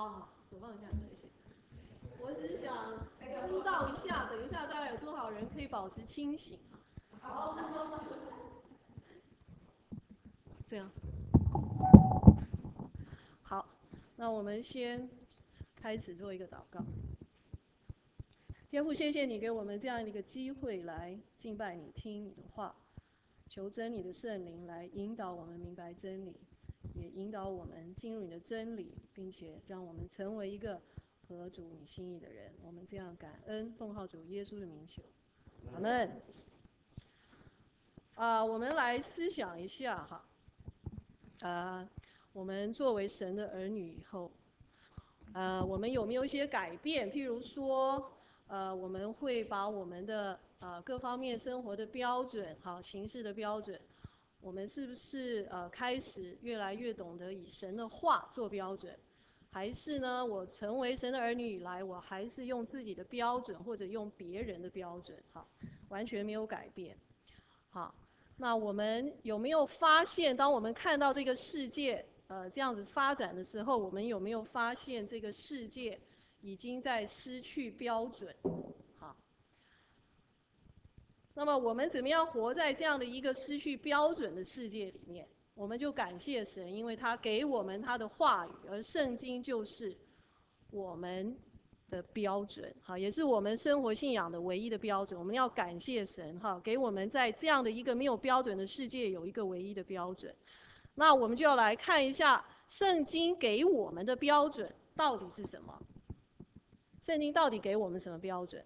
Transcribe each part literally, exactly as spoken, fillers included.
好好，手放下，谢谢。我只是想知道一下，等一下大概有多少人可以保持清醒啊？这样。好，那我们先开始做一个祷告。天父，谢谢你给我们这样一个机会来敬拜你、听你的话，求真你的圣灵来引导我们明白真理，也引导我们进入你的真理，并且让我们成为一个合主你心意的人。我们这样感恩，奉号主耶稣的名求，阿门。啊，我们来思想一下哈，啊，我们作为神的儿女以后，呃，我们有没有一些改变？譬如说，呃，我们会把我们的呃各方面生活的标准，好，行事的标准，我们是不是呃开始越来越懂得以神的话做标准？还是呢，我成为神的儿女以来，我还是用自己的标准或者用别人的标准，好，完全没有改变。好，那我们有没有发现，当我们看到这个世界呃这样子发展的时候，我们有没有发现这个世界已经在失去标准？好，那么我们怎么样活在这样的一个失去标准的世界里面？我们就感谢神，因为他给我们他的话语，而圣经就是我们的标准，哈，也是我们生活信仰的唯一的标准。我们要感谢神，哈，给我们在这样的一个没有标准的世界有一个唯一的标准。那我们就要来看一下圣经给我们的标准到底是什么？圣经到底给我们什么标准？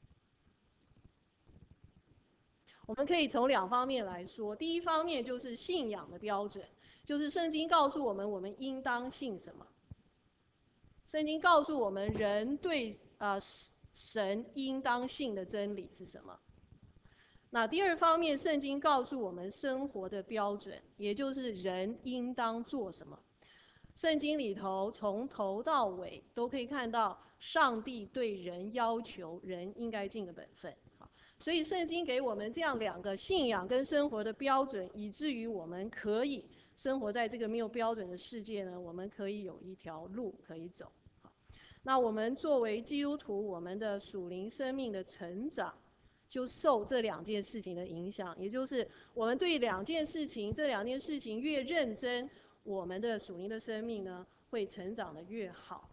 我们可以从两方面来说。第一方面就是信仰的标准，就是圣经告诉我们我们应当信什么。圣经告诉我们人对呃神应当信的真理是什么。那第二方面，圣经告诉我们生活的标准，也就是人应当做什么。圣经里头从头到尾都可以看到上帝对人要求人应该尽的本分。所以圣经给我们这样两个信仰跟生活的标准，以至于我们可以生活在这个没有标准的世界呢，我们可以有一条路可以走。那我们作为基督徒，我们的属灵生命的成长就受这两件事情的影响，也就是我们对两件事情，这两件事情越认真，我们的属灵的生命呢会成长得越好。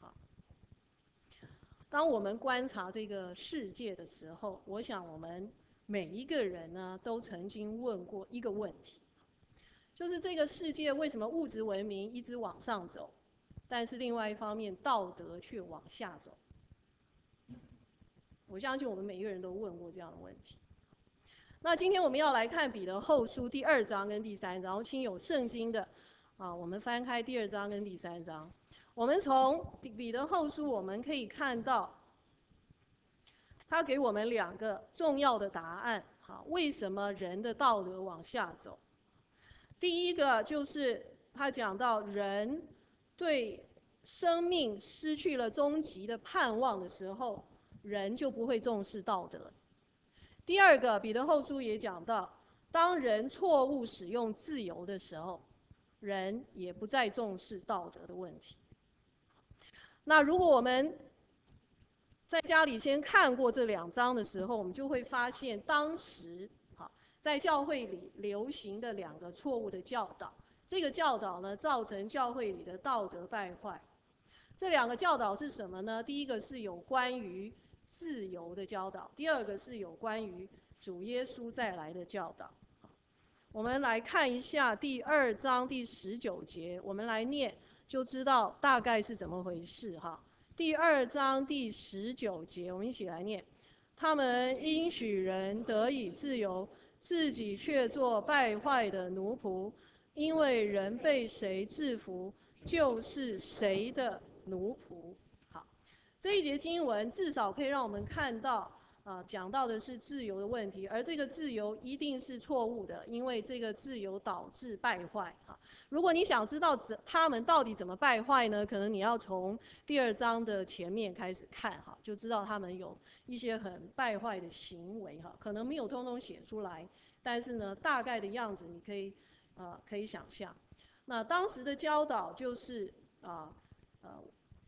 当我们观察这个世界的时候，我想我们每一个人呢都曾经问过一个问题，就是这个世界为什么物质文明一直往上走，但是另外一方面道德却往下走？我相信我们每一个人都问过这样的问题。那今天我们要来看彼得后书第二章跟第三章，亲有圣经的啊，我们翻开第二章跟第三章。我们从彼得后书我们可以看到，他给我们两个重要的答案。好，为什么人的道德往下走？第一个就是他讲到人对生命失去了终极的盼望的时候，人就不会重视道德。第二个，彼得后书也讲到，当人错误使用自由的时候，人也不再重视道德的问题。那如果我们在家里先看过这两章的时候，我们就会发现当时好在教会里流行的两个错误的教导，这个教导呢造成教会里的道德败坏。这两个教导是什么呢？第一个是有关于自由的教导，第二个是有关于主耶稣再来的教导。我们来看一下第二章第十九节，我们来念就知道大概是怎么回事哈。第二章第十九节，我们一起来念：他们应许人得以自由，自己却做败坏的奴仆，因为人被谁制服，就是谁的奴仆。好，这一节经文至少可以让我们看到。啊，讲到的是自由的问题，而这个自由一定是错误的，因为这个自由导致败坏。哈，如果你想知道他们到底怎么败坏呢？可能你要从第二章的前面开始看，哈，就知道他们有一些很败坏的行为，哈，可能没有通通写出来，但是呢，大概的样子你可以，呃，可以想象。那当时的教导就是啊，呃。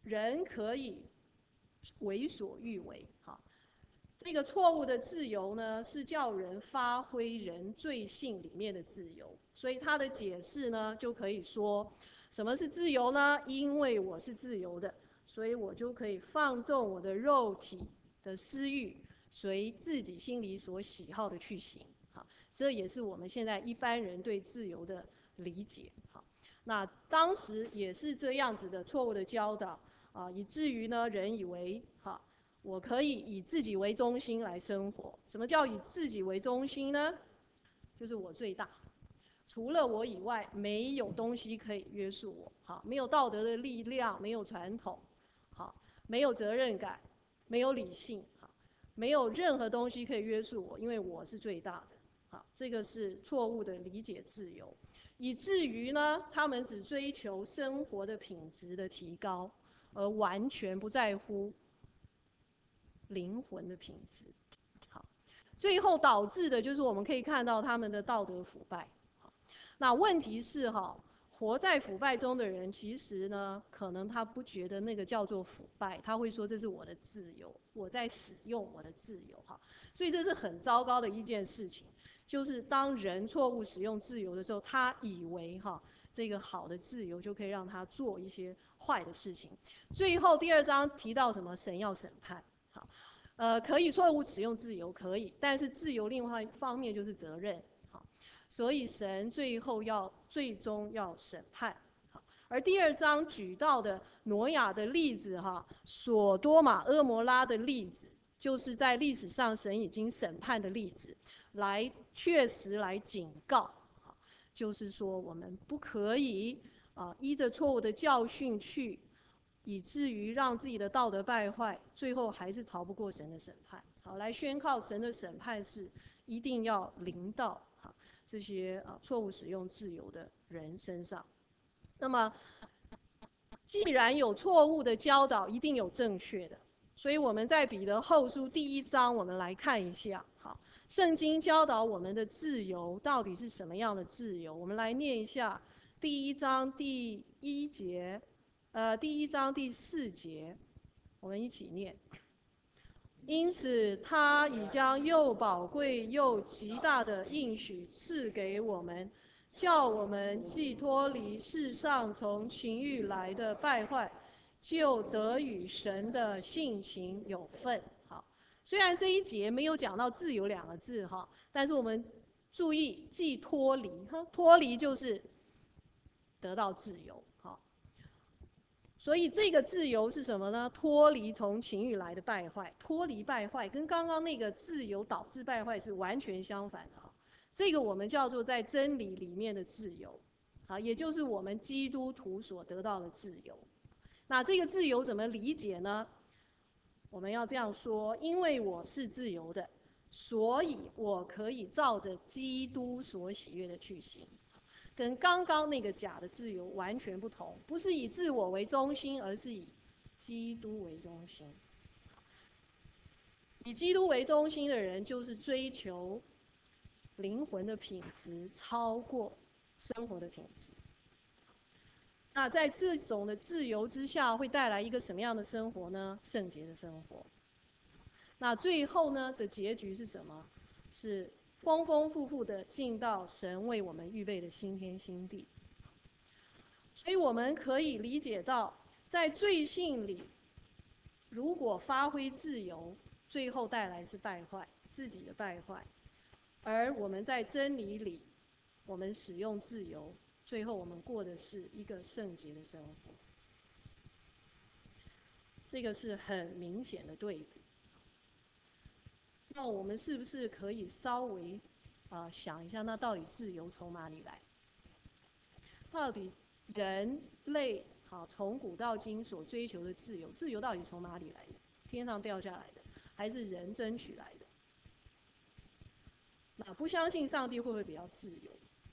人可以为所欲为。好，这个错误的自由呢，是叫人发挥人罪性里面的自由。所以他的解释呢，就可以说，什么是自由呢？因为我是自由的，所以我就可以放纵我的肉体的私欲，随自己心里所喜好的去行。好，这也是我们现在一般人对自由的理解。好，那当时也是这样子的错误的教导啊，以至于呢，人以为哈，我可以以自己为中心来生活。什么叫以自己为中心呢？就是我最大，除了我以外，没有东西可以约束我。好，没有道德的力量，没有传统，好，没有责任感，没有理性，好，没有任何东西可以约束我，因为我是最大的。好，这个是错误的理解自由，以至于呢，他们只追求生活的品质的提高，而完全不在乎灵魂的品质。好，最后导致的就是我们可以看到他们的道德腐败。那问题是哈，活在腐败中的人，其实呢，可能他不觉得那个叫做腐败，他会说这是我的自由，我在使用我的自由哈。所以这是很糟糕的一件事情，就是当人错误使用自由的时候，他以为哈这个好的自由就可以让他做一些坏的事情。最后第二章提到什么？神要审判。好，呃，可以错误使用自由，可以，但是自由另外一方面就是责任。所以神最后要最终要审判。而第二章举到的挪亚的例子哈，索多玛、蛾摩拉的例子，就是在历史上神已经审判的例子，来确实来警告，就是说我们不可以啊依着错误的教训去，以至于让自己的道德败坏，最后还是逃不过神的审判。好，来宣告神的审判是一定要临到这些啊错误使用自由的人身上。那么，既然有错误的教导，一定有正确的。所以我们在彼得后书第一章，我们来看一下。好，圣经教导我们的自由到底是什么样的自由？我们来念一下第一章第一节，呃，第一章第四节，我们一起念。因此，他已将又宝贵又极大的应许赐给我们，叫我们既脱离世上从情欲来的败坏，就得与神的性情有份。好，虽然这一节没有讲到自由两个字哈，但是我们注意，既脱离哈，脱离就是得到自由。好。所以这个自由是什么呢？脱离从情欲来的败坏，脱离败坏，跟刚刚那个自由导致败坏是完全相反的。这个我们叫做在真理里面的自由，啊，也就是我们基督徒所得到的自由。那这个自由怎么理解呢？我们要这样说：因为我是自由的，所以我可以照着基督所喜悦的去行。跟刚刚那个假的自由完全不同，不是以自我为中心，而是以基督为中心。以基督为中心的人，就是追求灵魂的品质超过生活的品质。那在这种的自由之下，会带来一个什么样的生活呢？圣洁的生活。那最后呢的结局是什么？是丰丰富富的进到神为我们预备的新天新地。所以我们可以理解到，在罪性里，如果发挥自由，最后带来是败坏，自己的败坏；而我们在真理里，我们使用自由，最后我们过的是一个圣洁的生活。这个是很明显的对比。那我们是不是可以稍微啊、呃、想一下，那到底自由从哪里来？到底人类好从古到今所追求的自由，自由到底从哪里来的？天上掉下来的，还是人争取来的？那不相信上帝会不会比较自由？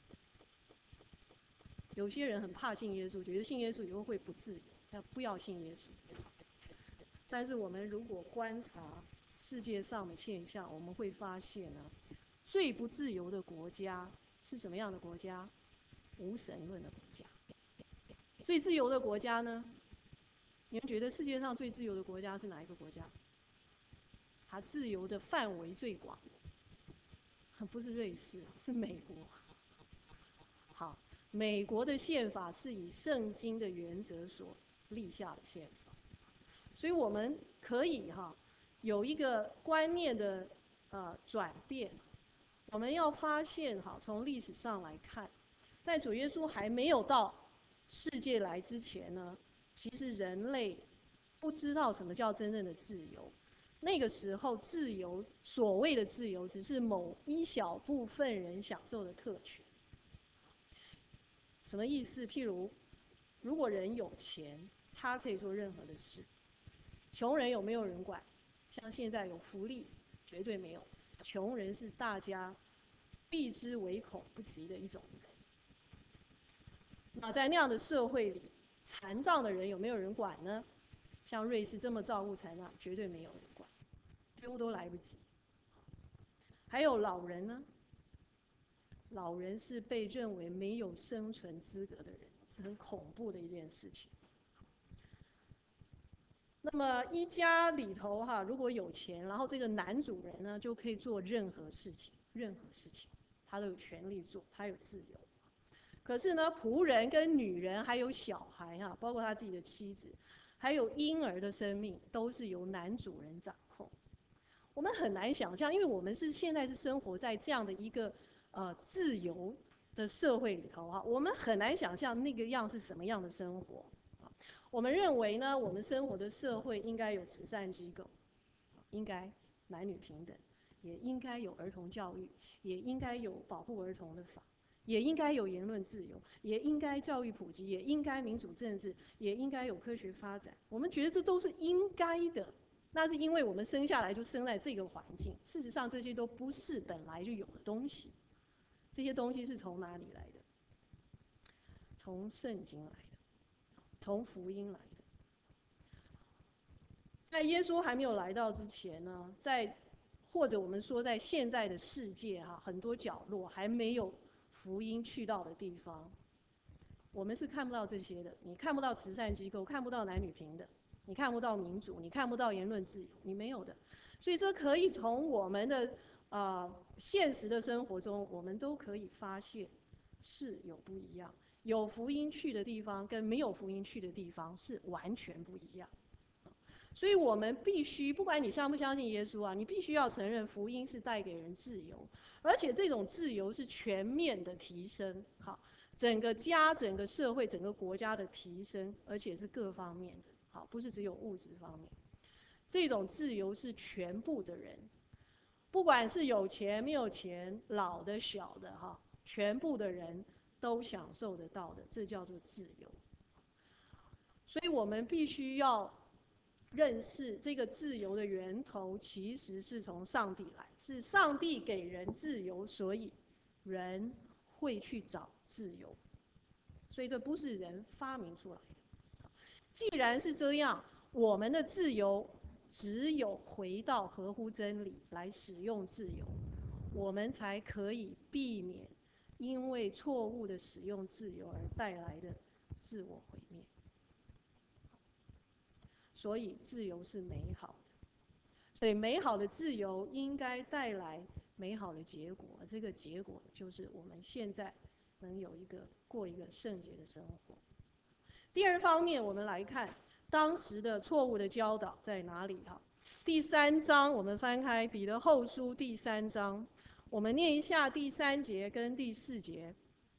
有些人很怕信耶稣，觉得信耶稣以后会不自由，那不要信耶稣。但是我们如果观察世界上的现象，我们会发现呢，最不自由的国家是什么样的国家？无神论的国家。最自由的国家呢， 你们觉得世界上最自由的国家是哪一个国家？它自由的范围最广，不是瑞士，是美国。好，美国的宪法是以圣经的原则所立下的宪法，所以我们可以哈有一个观念的呃转变。我们要发现哈，从历史上来看，在主耶稣还没有到世界来之前呢，其实人类不知道什么叫真正的自由。那个时候，自由所谓的自由，只是某一小部分人享受的特权。什么意思？譬如，如果人有钱，他可以做任何的事。穷人有没有人管？像现在有福利，绝对没有。穷人是大家避之唯恐不及的一种人。那在那样的社会里，残障的人有没有人管呢？像瑞士这么照顾残障，绝对没有人管，丢都来不及。还有老人呢？老人是被认为没有生存资格的人，是很恐怖的一件事情。那么一家里头哈，如果有钱，然后这个男主人呢，就可以做任何事情，任何事情他都有权利做，他有自由。可是呢，仆人跟女人还有小孩哈，包括他自己的妻子，还有婴儿的生命，都是由男主人掌控。我们很难想象，因为我们是现在是生活在这样的一个呃自由的社会里头哈，我们很难想象那个样是什么样的生活。我们认为呢，我们生活的社会应该有慈善机构，应该男女平等，也应该有儿童教育，也应该有保护儿童的法，也应该有言论自由，也应该教育普及，也应该民主政治，也应该有科学发展。我们觉得这都是应该的，那是因为我们生下来就生在这个环境。事实上，这些都不是本来就有的东西，这些东西是从哪里来的？从圣经来的。从福音来的。在耶稣还没有来到之前呢，在或者我们说在现在的世界哈，很多角落还没有福音去到的地方，我们是看不到这些的。你看不到慈善机构，看不到男女平等，你看不到民主，你看不到言论自由，你没有的。所以这可以从我们的啊、呃、现实的生活中，我们都可以发现是有不一样。有福音去的地方跟没有福音去的地方是完全不一样。所以我们必须，不管你相不相信耶稣啊，你必须要承认福音是带给人自由，而且这种自由是全面的提升，好，整个家、整个社会、整个国家的提升，而且是各方面的，好，不是只有物质方面。这种自由是全部的人，不管是有钱没有钱，老的小的哈，全部的人都享受得到的，这叫做自由。所以我们必须要认识这个自由的源头，其实是从上帝来，是上帝给人自由，所以人会去找自由。所以这不是人发明出来的。既然是这样，我们的自由只有回到合乎真理来使用自由，我们才可以避免因为错误的使用自由而带来的自我毁灭。所以自由是美好的，所以美好的自由应该带来美好的结果，这个结果就是我们现在能有一个过一个圣洁的生活。第二方面，我们来看当时的错误的教导在哪里哈？第三章，我们翻开彼得后书第三章，我们念一下第三节跟第四节。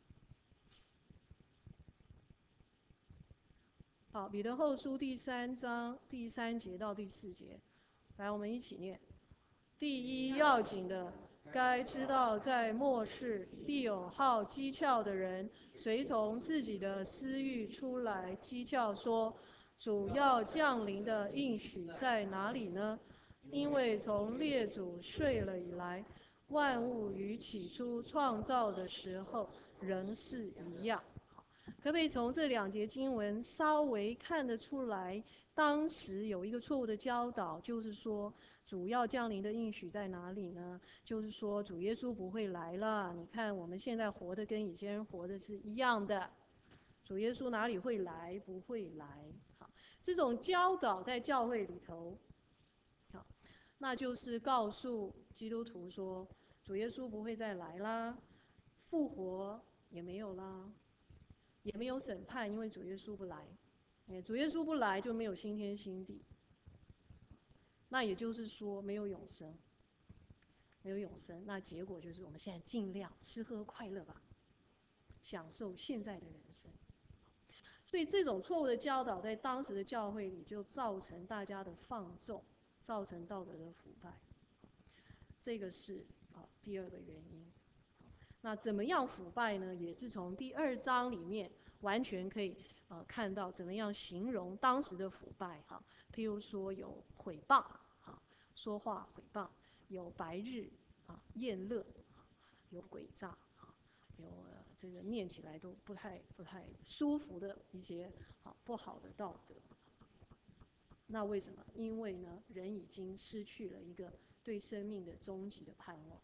好，彼得后书第三章第三节到第四节，来，我们一起念。第一要紧的，该知道在末世必有好讥诮的人，随从自己的私欲出来讥诮说：主要降临的应许在哪里呢？因为从列祖睡了以来，万物与起初创造的时候仍是一样。可不可以从这两节经文稍微看得出来，当时有一个错误的教导，就是说主要降临的应许在哪里呢？就是说主耶稣不会来了。你看我们现在活的跟以前人活的是一样的，主耶稣哪里会来？不会来。好， 这种教导在教会里头，好，那就是告诉基督徒说，主耶稣不会再来啦，复活也没有啦，也没有审判，因为主耶稣不来。主耶稣不来就没有新天新地，那也就是说没有永生，没有永生，那结果就是我们现在尽量吃喝快乐吧，享受现在的人生。所以这种错误的教导在当时的教会里就造成大家的放纵，造成道德的腐败，这个是啊第二个原因。那怎么样腐败呢？也是从第二章里面完全可以呃看到怎么样形容当时的腐败哈。譬如说有毁谤哈，说话毁谤；有白日啊宴乐，有诡诈啊，有、呃、这个念起来都不太不太舒服的一些好不好的道德。那为什么？因为呢，人已经失去了一个对生命的终极的盼望。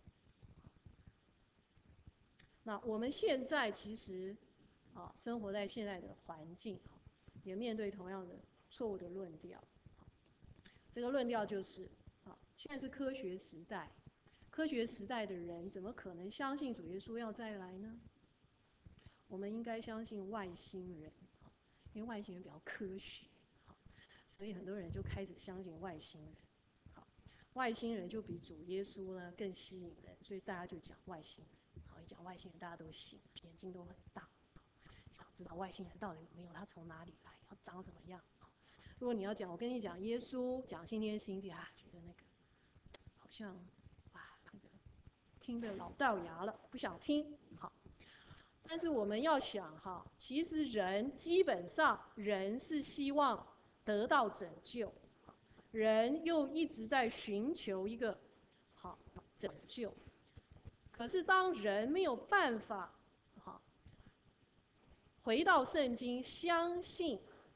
那我们现在其实啊，生活在现在的环境，也面对同样的错误的论调。这个论调就是啊，现在是科学时代，科学时代的人怎么可能相信主耶稣要再来呢？我们应该相信外星人，因为外星人比较科学，所以很多人就开始相信外星人。外星人就比主耶稣呢更吸引人，所以大家就讲外星人。好，一讲外星人，大家都信，眼睛都很大，想知道外星人到底有没有，他从哪里来，他长什么样。如果你要讲，我跟你讲耶稣，讲新天新地啊，觉得那个好像啊，那个听得老掉牙了，不想听。好，但是我们要想哈，其实人基本上人是希望得到拯救，人又一直在寻求一个好拯救。可是当人没有办法好回到圣经，相信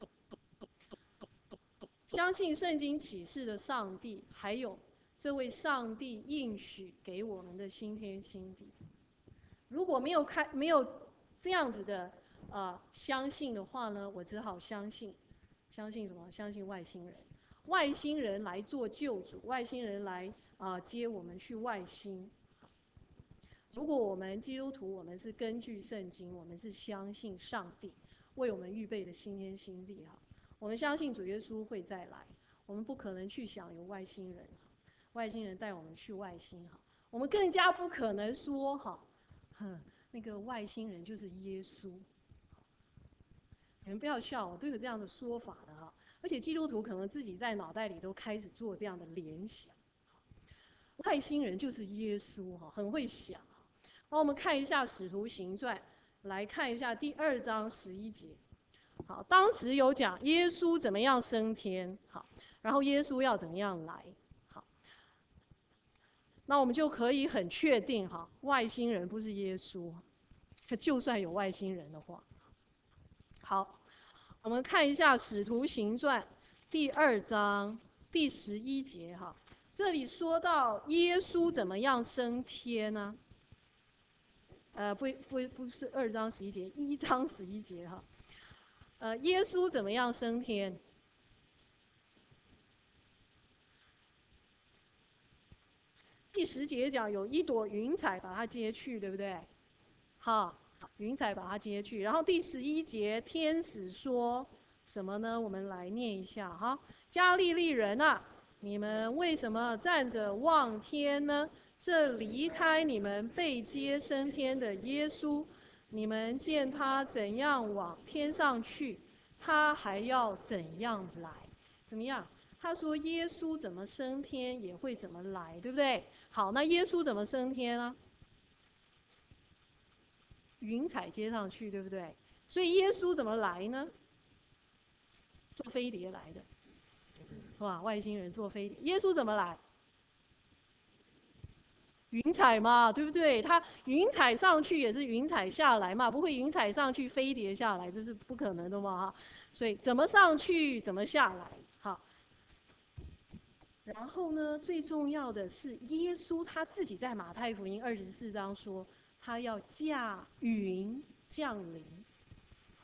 相信圣经启示的上帝，还有这位上帝应许给我们的新天新地，如果没有开没有这样子的呃相信的话呢，我只好相信相信什么？相信外星人，外星人来做救主，外星人来啊、呃、接我们去外星。如果我们基督徒，我们是根据圣经，我们是相信上帝为我们预备的新天新地哈，我们相信主耶稣会再来，我们不可能去想有外星人，外星人带我们去外星哈，我们更加不可能说哈，哼，那个外星人就是耶稣。你们不要笑，我都有这样的说法的哈，而且基督徒可能自己在脑袋里都开始做这样的联想，外星人就是耶稣哈，很会想。好，我们看一下《使徒行传》，来看一下第二章十一节。好，当时有讲耶稣怎么样升天，好，然后耶稣要怎么样来，好，那我们就可以很确定哈，外星人不是耶稣，就算有外星人的话。好，我们看一下《使徒行传》第二章第十一节哈，这里说到耶稣怎么样升天呢？呃，不不不是二章十一节，一章十一节哈。呃，耶稣怎么样升天？第十节讲有一朵云彩把它接去，对不对？好，云彩把它接去。然后第十一节，天使说什么呢？我们来念一下哈。加利利人啊，你们为什么站着望天呢？这离开你们被接升天的耶稣，你们见他怎样往天上去，他还要怎样来？怎么样？他说耶稣怎么升天，也会怎么来，对不对？好，那耶稣怎么升天呢？云彩接上去，对不对？所以耶稣怎么来呢？坐飞碟来的，哇，外星人坐飞碟。耶稣怎么来？云彩嘛，对不对？他云彩上去也是云彩下来嘛，不会云彩上去飞碟下来，这是不可能的嘛哈。所以怎么上去，怎么下来，好。然后呢，最重要的是耶稣他自己在马太福音二十四章说，他要驾云降临。好，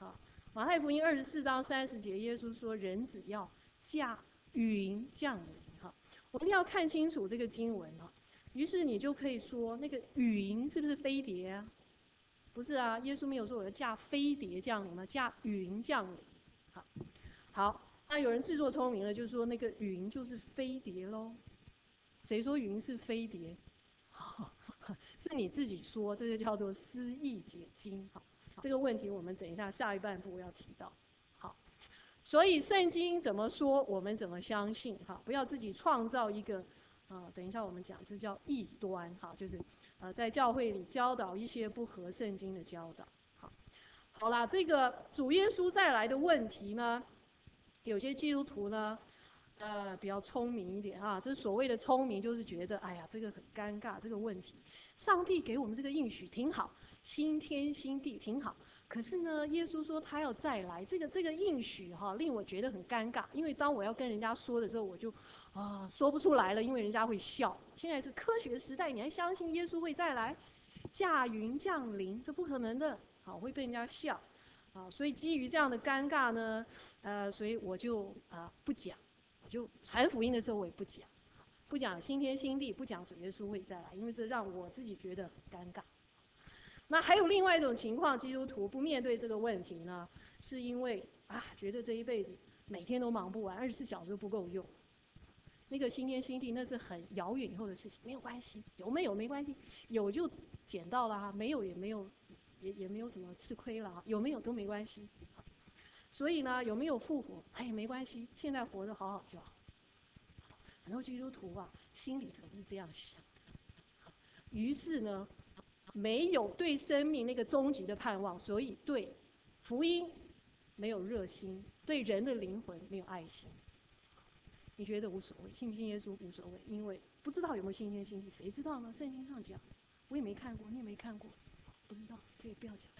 马太福音二十四章三十节，耶稣说：“人子要驾云降临。”哈，我们要看清楚这个经文哈。于是你就可以说，那个云是不是飞碟啊？不是啊，耶稣没有说我要驾飞碟降临吗？驾云降临。好，好，那有人自作聪明了，就说那个云就是飞碟喽。谁说云是飞碟？是你自己说，这就叫做思意解经。好，这个问题我们等一下下一半部要提到。好，所以圣经怎么说，我们怎么相信。哈，不要自己创造一个，呃，等一下我们讲，这叫异端。哈，就是呃，在教会里教导一些不合圣经的教导。好，好啦，这个主耶稣再来的问题呢，有些基督徒呢。呃，比较聪明一点啊，这所谓的聪明，就是觉得，哎呀，这个很尴尬，这个问题，上帝给我们这个应许挺好，新天新地挺好，可是呢，耶稣说他要再来，这个这个应许哈、啊，令我觉得很尴尬，因为当我要跟人家说的时候，我就啊说不出来了，因为人家会笑。现在是科学时代，你还相信耶稣会再来，驾云降临，这不可能的，好会被人家笑，啊，所以基于这样的尴尬呢，呃，所以我就啊、呃、不讲。就传福音的时候，我也不讲，不讲新天新地，不讲主耶稣会再来，因为这让我自己觉得很尴尬。那还有另外一种情况，基督徒不面对这个问题呢，是因为啊，觉得这一辈子每天都忙不完，二十四小时都不够用。那个新天新地那是很遥远以后的事情，没有关系，有没有没关系，有就捡到了哈，没有也没有，也也没有什么吃亏了哈，有没有都没关系。所以呢，有没有复活，哎，没关系，现在活得好好就好。很多基督徒啊，心里头是这样想的。于是呢，没有对生命那个终极的盼望，所以对福音没有热心，对人的灵魂没有爱心。你觉得无所谓，信不信耶稣无所谓，因为不知道有没有新天新地，谁知道呢？圣经上讲，我也没看过，你也没看过，不知道，所以不要讲。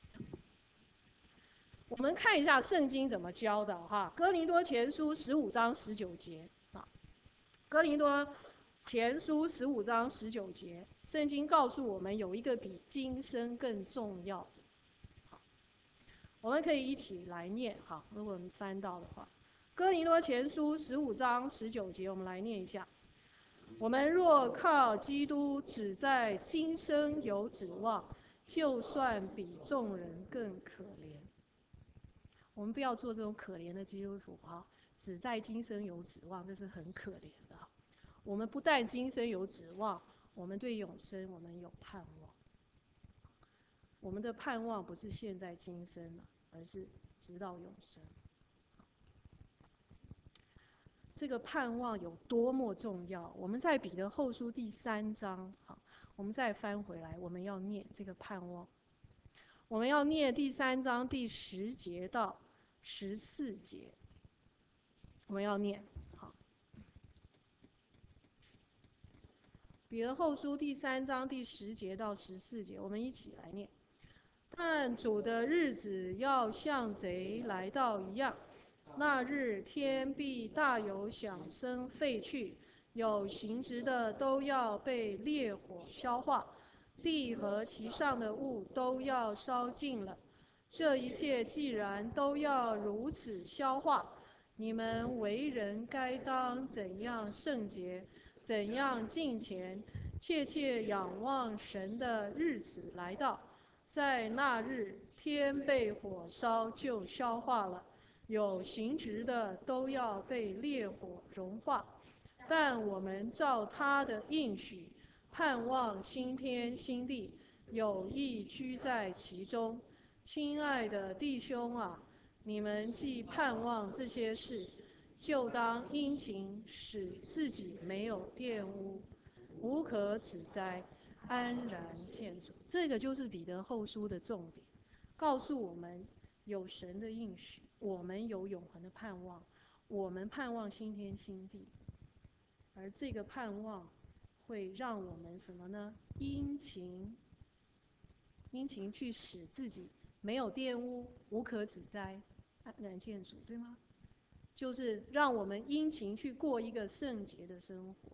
我们看一下圣经怎么教的哈，《哥林多前书》十五章十九节啊，《哥林多前书》十五章十九节，圣经告诉我们有一个比今生更重要的。好，我们可以一起来念。好，如果我们翻到的话，《哥林多前书》十五章十九节，我们来念一下。我们若靠基督只在今生有指望，就算比众人更可怜。我们不要做这种可怜的基督徒啊！只在今生有指望，这是很可怜的。我们不但今生有指望，我们对永生我们有盼望。我们的盼望不是现在今生了，而是直到永生。这个盼望有多么重要？我们在彼得后书第三章，好，我们再翻回来，我们要念这个盼望。我们要念第三章第十节到十四节，我们要念。好，彼得后书第三章第十节到十四节，我们一起来念。但主的日子要像贼来到一样，那日天必大有响声废去，有形质的都要被烈火消化，地和其上的物都要烧尽了。这一切既然都要如此消化，你们为人该当怎样圣洁，怎样敬虔，切切仰望神的日子来到。在那日，天被火烧就消化了，有形质的都要被烈火融化。但我们照他的应许，盼望新天新地，有意居在其中。亲爱的弟兄啊，你们既盼望这些事，就当殷勤，使自己没有玷污，无可指摘，安然见主。这个就是彼得后书的重点，告诉我们有神的应许，我们有永恒的盼望，我们盼望新天新地，而这个盼望会让我们什么呢？殷勤，殷勤去使自己没有玷污，无可指摘，安然见主，对吗？就是让我们殷勤去过一个圣洁的生活。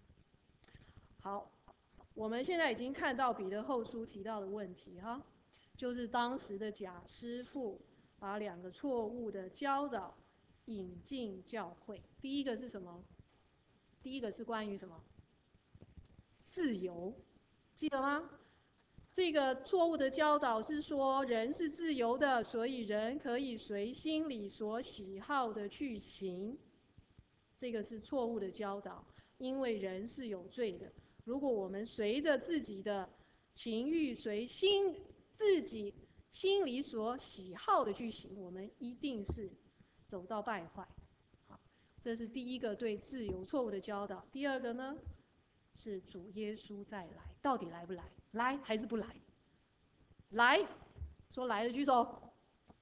好，我们现在已经看到彼得后书提到的问题哈。 就是当时的贾师傅把两个错误的教导引进教会。第一个是什么？第一个是关于什么？自由，记得吗？这个错误的教导是说人是自由的，所以人可以随心里所喜好的去行。这个是错误的教导，因为人是有罪的。如果我们随着自己的情欲，随心自己心里所喜好的去行，我们一定是走到败坏。好，这是第一个对自由错误的教导。第二个呢，是主耶稣再来，到底来不来？来还是不来？来，说来的举手。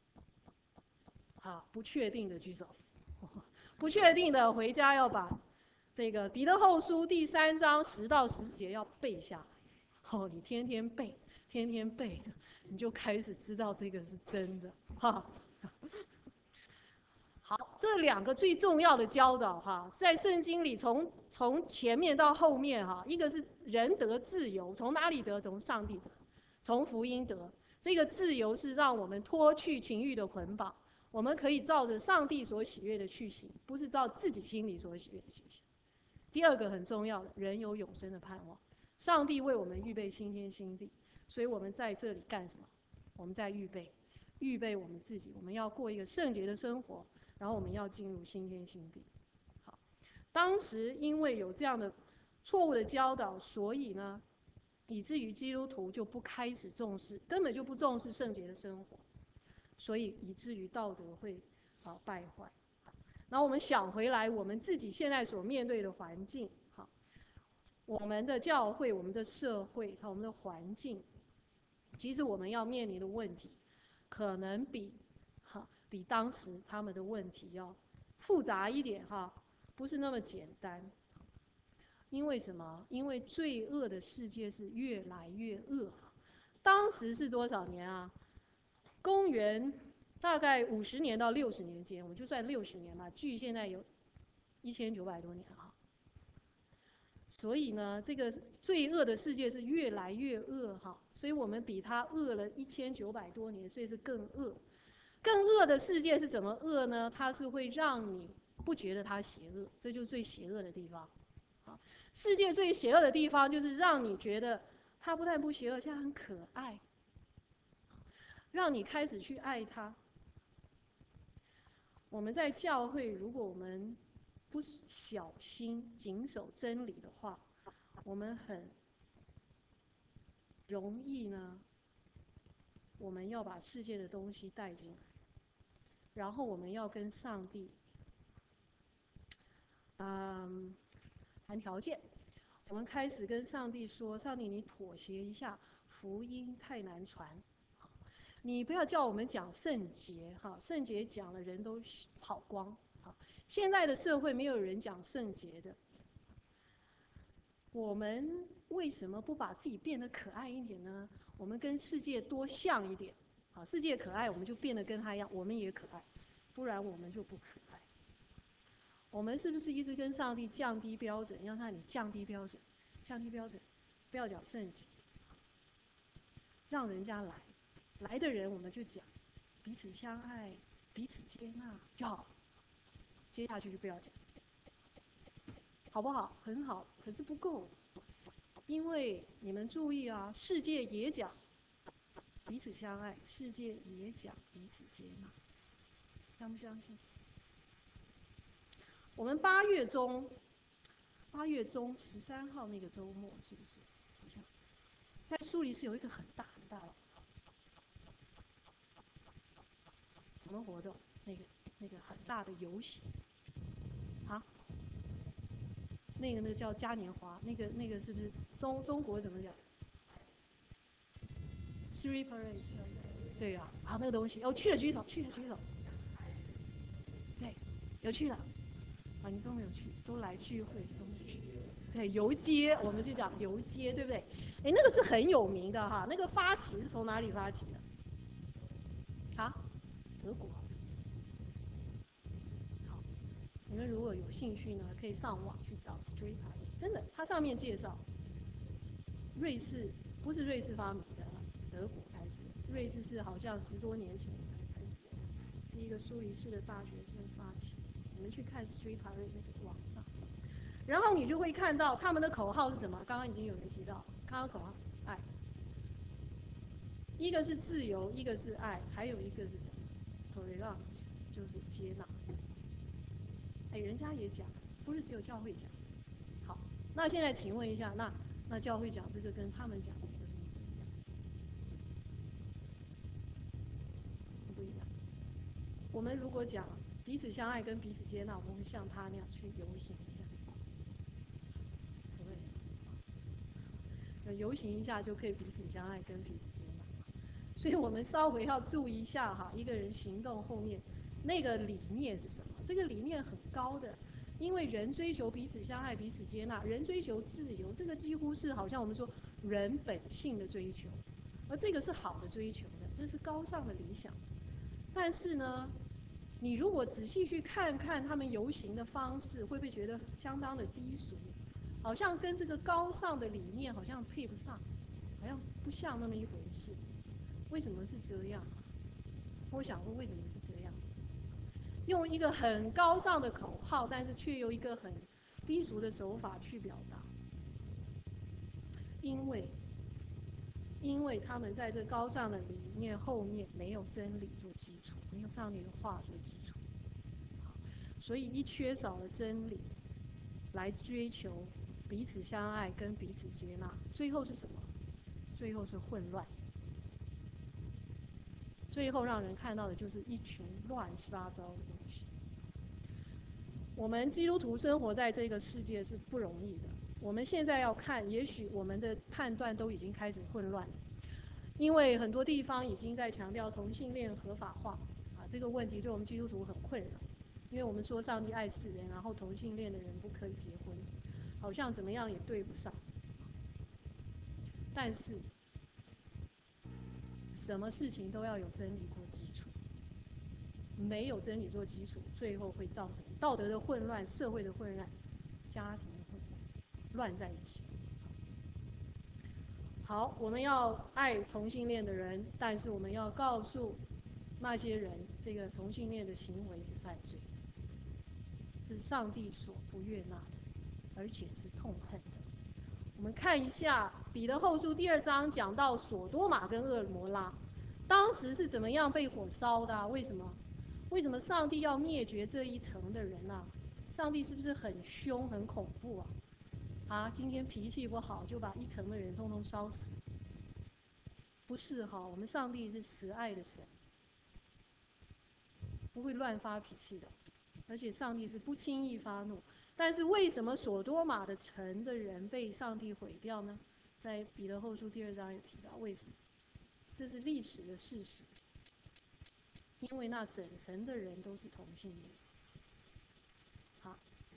好，不确定的举手。不确定的回家要把这个彼得后书第三章十到十四节要背下来。哦，你天天背，天天背，你就开始知道这个是真的。哈。好，这两个最重要的教导哈，在圣经里从从前面到后面哈，一个是人得自由，从哪里得？从上帝得，从福音得。这个自由是让我们脱去情欲的捆绑，我们可以照着上帝所喜悦的去行，不是照自己心里所喜悦的去行。第二个很重要的，人有永生的盼望，上帝为我们预备新天新地，所以我们在这里干什么？我们在预备，预备我们自己，我们要过一个圣洁的生活。然后我们要进入新天新地。好，当时因为有这样的错误的教导，所以呢，以至于基督徒就不开始重视，根本就不重视圣洁的生活，所以以至于道德会啊败坏。然后我们想回来，我们自己现在所面对的环境，好，我们的教会、我们的社会和我们的环境，其实我们要面临的问题，可能比哈。比当时他们的问题要复杂一点哈，不是那么简单。因为什么？因为罪恶的世界是越来越恶。当时是多少年啊？公元大概五十年到六十年间，我们就算六十年吧，距现在有一千九百多年哈。所以呢，这个罪恶的世界是越来越恶哈，所以我们比他恶了一千九百多年，所以是更恶。更恶的世界是怎么恶呢？它是会让你不觉得它邪恶，这就是最邪恶的地方。好，世界最邪恶的地方就是让你觉得它不但不邪恶，而且很可爱，让你开始去爱它。我们在教会，如果我们不小心谨守真理的话，我们很容易呢，我们要把世界的东西带进来。然后我们要跟上帝，嗯，谈条件。我们开始跟上帝说：“上帝，你妥协一下，福音太难传。你不要叫我们讲圣洁，哈，圣洁讲了人都跑光。好，现在的社会没有人讲圣洁的。我们为什么不把自己变得可爱一点呢？我们跟世界多像一点。好，世界可爱，我们就变得跟他一样，我们也可爱。”不然我们就不可爱。我们是不是一直跟上帝降低标准？让他你降低标准，降低标准，不要讲圣洁，让人家来，来的人我们就讲彼此相爱，彼此接纳就好。接下去就不要讲，好不好？很好，可是不够，因为你们注意啊，世界也讲彼此相爱，世界也讲彼此接纳，相不相信？我们八月中，八月中十三号那个周末，是不是？好像在苏黎世有一个很大很大的什么活动？那个那个很大的游行啊，那个那个叫嘉年华，那个那个是不是中中国怎么讲 ？Street Parade， 对呀、啊，啊那个东西，哦去了举手，去了举手，对，有去了。啊，你都没有去，都来聚会都没去。对，游街我们就讲游街，对不对？哎，那个是很有名的哈。那个发起是从哪里发起的？啊，德国。好，你们如果有兴趣呢，可以上网去找 Street Parade，真的，它上面介绍，瑞士不是瑞士发明的，德德国开始，瑞士是好像十多年前才开始的，是一个苏黎世的大学生发起。你们去看 Street Parade 那个网上，然后你就会看到他们的口号是什么？刚刚已经有人提到，刚刚口号爱，一个是自由，一个是爱，还有一个是什么 ？tolerance 就是接纳。哎，人家也讲，不是只有教会讲。好，那现在请问一下，那那教会讲这个跟他们讲的有什么不一样？不一样。我们如果讲彼此相爱跟彼此接纳，我们会像他那样去游行一下，不会。游行一下就可以彼此相爱跟彼此接纳，所以我们稍微要注意一下哈，一个人行动后面那个理念是什么？这个理念很高的。因为人追求彼此相爱、彼此接纳，人追求自由，这个几乎是好像我们说人本性的追求，而这个是好的追求的，这是高尚的理想。但是呢，你如果仔细去看看他们游行的方式，会不会觉得相当的低俗？好像跟这个高尚的理念好像配不上，好像不像那么一回事。为什么是这样？我想问，为什么是这样？用一个很高尚的口号，但是却用一个很低俗的手法去表达，因为，因为他们在这高尚的理念后面没有真理做基础，没有上帝的话做基础，所以一缺少了真理，来追求彼此相爱跟彼此接纳，最后是什么？最后是混乱。最后让人看到的就是一群乱七八糟的东西。我们基督徒生活在这个世界是不容易的。我们现在要看，也许我们的判断都已经开始混乱了，因为很多地方已经在强调同性恋合法化，啊，这个问题对我们基督徒很困扰，因为我们说上帝爱世人，然后同性恋的人不可以结婚，好像怎么样也对不上。但是，什么事情都要有真理做基础。没有真理做基础，最后会造成道德的混乱、社会的混乱、家庭的混乱，乱在一起。好，我们要爱同性恋的人，但是我们要告诉那些人，这个同性恋的行为是犯罪，是上帝所不悦纳的，而且是痛恨的。我们看一下彼得后书第二章讲到索多玛跟蛾摩拉，当时是怎么样被火烧的、啊？为什么？为什么上帝要灭绝这一城的人啊？上帝是不是很凶、很恐怖啊？啊，今天脾气不好，就把一城的人通通烧死？不是哈，我们上帝是慈爱的神，不会乱发脾气的，而且上帝是不轻易发怒。但是为什么索多玛的城的人被上帝毁掉呢？在彼得后书第二章有提到，为什么？这是历史的事实。因为那整层的人都是同性恋，好，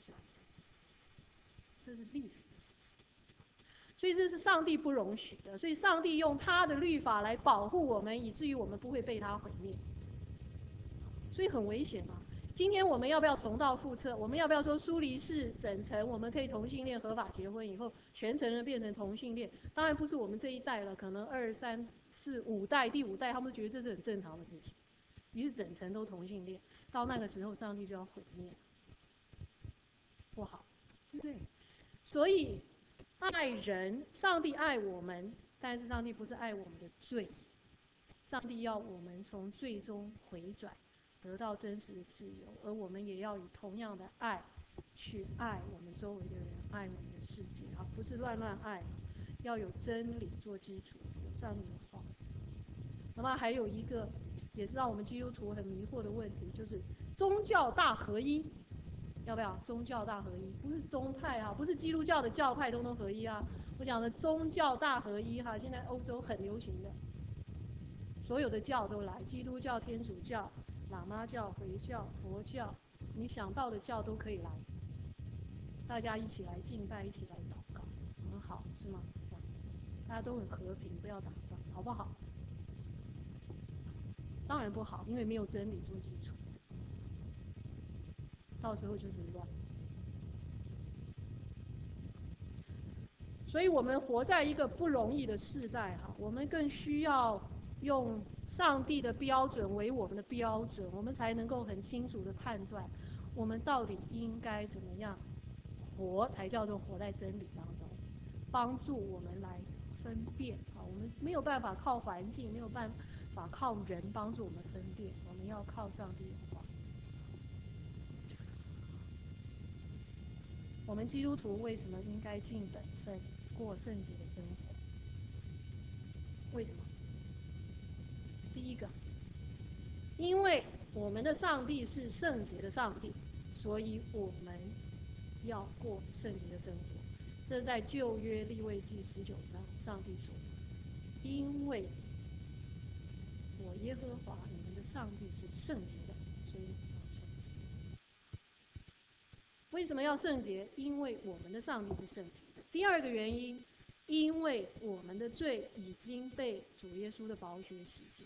这是历史的事实，所以这是上帝不容许的。所以上帝用他的律法来保护我们，以至于我们不会被他毁灭。所以很危险啊！今天我们要不要重蹈覆辙？我们要不要说苏黎世整层我们可以同性恋合法结婚以后，全城人变成同性恋？当然不是我们这一代了，可能二三四五代，第五代他们都觉得这是很正常的事情。于是整层都同性恋，到那个时候，上帝就要毁灭，不好，对不对？所以爱人，上帝爱我们，但是上帝不是爱我们的罪，上帝要我们从罪中回转，得到真实的自由，而我们也要以同样的爱去爱我们周围的人，爱我们的世界啊，不是乱乱爱，要有真理做基础，有上帝的话。那么还有一个。也是让我们基督徒很迷惑的问题，就是宗教大合一，要不要？宗教大合一不是宗派啊，不是基督教的教派通通合一啊。我讲的宗教大合一哈，现在欧洲很流行的，所有的教都来，基督教、天主教、喇嘛教、回教、佛教，你想到的教都可以来，大家一起来敬拜，一起来祷告，很好，是吗？大家都很和平，不要打仗，好不好？当然不好，因为没有真理做基础，到时候就是乱。 所以我们活在一个不容易的时代哈，我们更需要用上帝的标准为我们的标准，我们才能够很清楚的判断，我们到底应该怎么样活，才叫做活在真理当中，帮助我们来分辨啊。我们没有办法靠环境，没有办法靠人帮助我们分辨，我们要靠上帝的话。我们基督徒为什么应该尽本分，过圣洁的生活？为什么？第一个，因为我们的上帝是圣洁的上帝，所以我们要过圣洁的生活。这在旧约利未记十九章，上帝说：“因为我耶和华你们的上帝是圣洁的，所以你们要圣洁。”为什么要圣洁？因为我们的上帝是圣洁的。第二个原因，因为我们的罪已经被主耶稣的宝血洗净，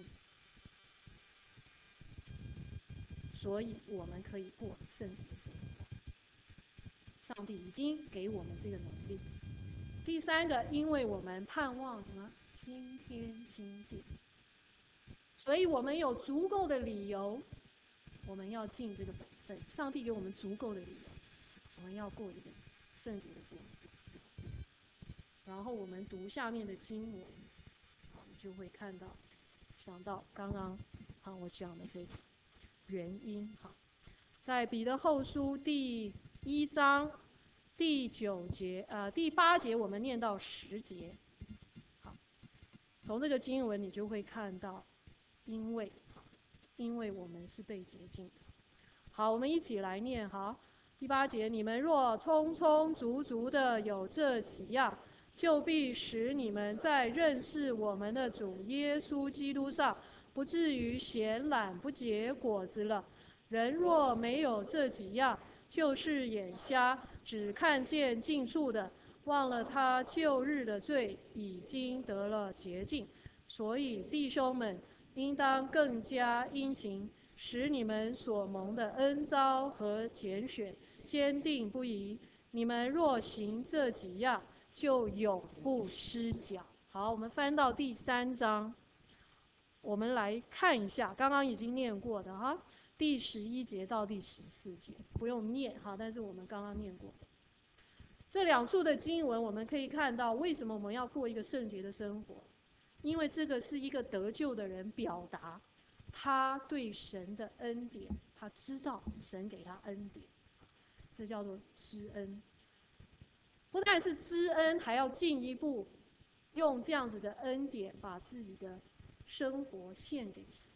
所以我们可以过圣洁的生活。上帝已经给我们这个能力。第三个，因为我们盼望什么？新天新地，所以我们有足够的理由，我们要尽这个本分。上帝给我们足够的理由，我们要过一个圣洁的生活。然后我们读下面的经文，你就会看到，想到刚刚啊我讲的这个原因哈，在彼得后书第一章第九节呃第八节，我们念到十节。好，从这个经文你就会看到，因为因为我们是被洁净的。好，我们一起来念哈。第八节，你们若充充足足的有这几样，就必使你们在认识我们的主耶稣基督上，不至于闲懒不结果子了。人若没有这几样，就是眼瞎，只看见近处的，忘了他旧日的罪已经得了洁净。所以弟兄们，应当更加殷勤，使你们所蒙的恩召和拣选坚定不移。你们若行这几样，就永不失脚。好，我们翻到第三章，我们来看一下，刚刚已经念过的哈，第十一节到第十四节，不用念哈，但是我们刚刚念过的这两处的经文，我们可以看到为什么我们要过一个圣洁的生活，因为这个是一个得救的人表达他对神的恩典，他知道神给他恩典，这叫做知恩。不但是知恩，还要进一步用这样子的恩典，把自己的生活献给神，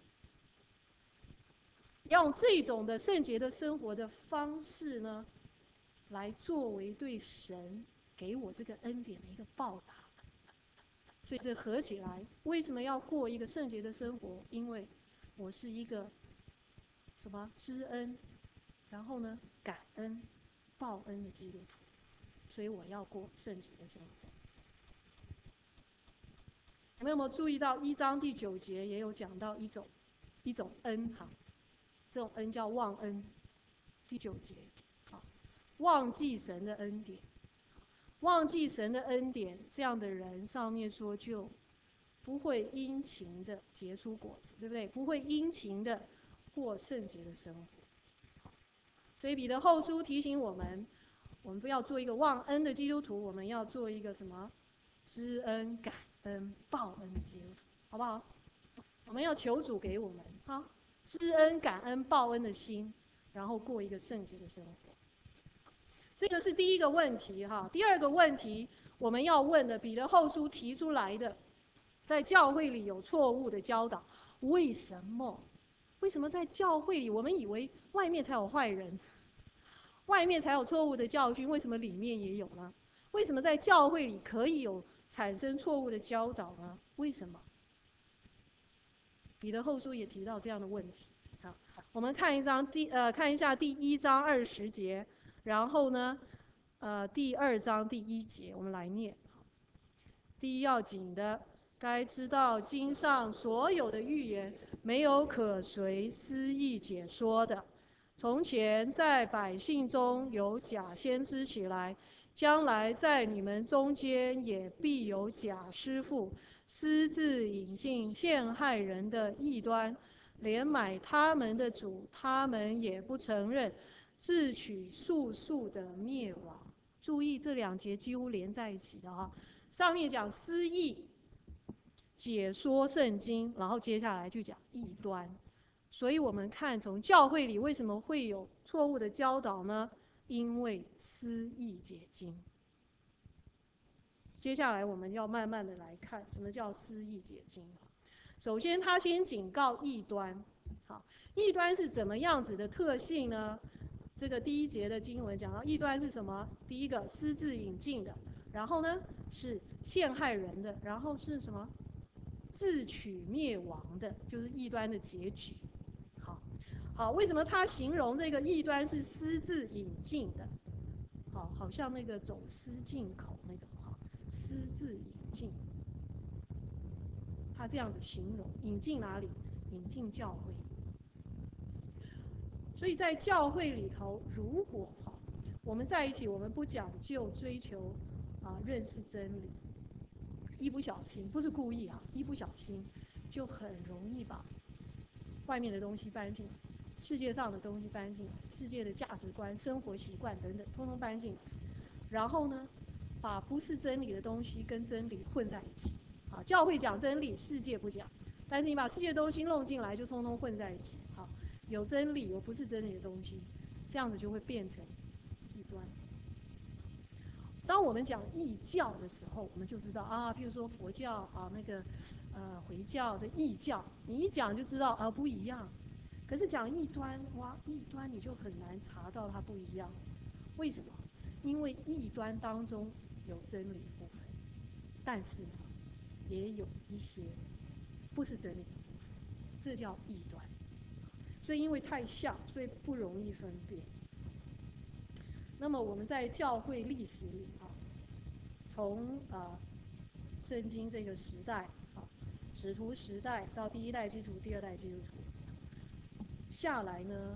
用这种的圣洁的生活的方式呢，来作为对神给我这个恩典的一个报答。所以这合起来，为什么要过一个圣洁的生活？因为我是一个什么知恩，然后呢感恩、报恩的基督徒，所以我要过圣洁的生活。你们有没有注意到一章第九节也有讲到一种一种恩哈？这种恩叫忘恩。第九节，好，忘记神的恩典，忘记神的恩典，这样的人上面说就不会殷勤的结出果子，对不对？不会殷勤的过圣洁的生活。所以彼得后书提醒我们，我们不要做一个忘恩的基督徒，我们要做一个什么？知恩、感恩、报恩的基督徒，好不好？我们要求主给我们哈，知恩、感恩、报恩的心，然后过一个圣洁的生活。这个是第一个问题哈。第二个问题，我们要问的，彼得后书提出来的，在教会里有错误的教导，为什么？为什么在教会里，我们以为外面才有坏人，外面才有错误的教训，为什么里面也有呢？为什么在教会里可以有产生错误的教导呢？为什么？彼得后书也提到这样的问题。好，我们看一章第呃看一下第一章二十节，然后呢，呃第二章第一节，我们来念。第一要紧的，该知道经上所有的预言，没有可随私意解说的。从前在百姓中有假先知起来， 将来在你们中间也必有假师傅，私自引进陷害人的异端，连买他们的主，他们也不承认，自取速速的灭亡。注意这两节几乎连在一起的哈，上面讲私义解说圣经，然后接下来就讲异端。所以我们看从教会里为什么会有错误的教导呢？因为私义解经。接下来我们要慢慢的来看什么叫私义解经。首先他先警告异端，好，异端是怎么样子的特性呢？这个第一节的经文讲到异端是什么？第一个私自引进的，然后呢是陷害人的，然后是什么？自取灭亡的，就是异端的结局。好，好，为什么他形容这个异端是私自引进的？好，好像那个走私进口那种哈，私自引进。他这样子形容，引进哪里？引进教会。所以在教会里头，如果哈我们在一起，我们不讲究追求啊认识真理，一不小心，不是故意啊，一不小心就很容易把外面的东西搬进来，世界上的东西搬进来，世界的价值观、生活习惯等等，通通搬进来。然后呢，把不是真理的东西跟真理混在一起。啊，教会讲真理，世界不讲，但是你把世界的东西弄进来，就通通混在一起。好，有真理，有不是真理的东西，这样子就会变成异端。当我们讲异教的时候，我们就知道啊，譬如说佛教啊，那个呃回教的异教，你一讲就知道啊不一样。可是讲异端，哇，异端你就很难查到它不一样。为什么？因为异端当中有真理的部分，但是呢，也有一些不是真理的部分，这叫异端。所以因为太像，所以不容易分辨。那么我们在教会历史里啊，从啊圣经这个时代啊，使徒时代到第一代基督徒、第二代基督徒下来呢，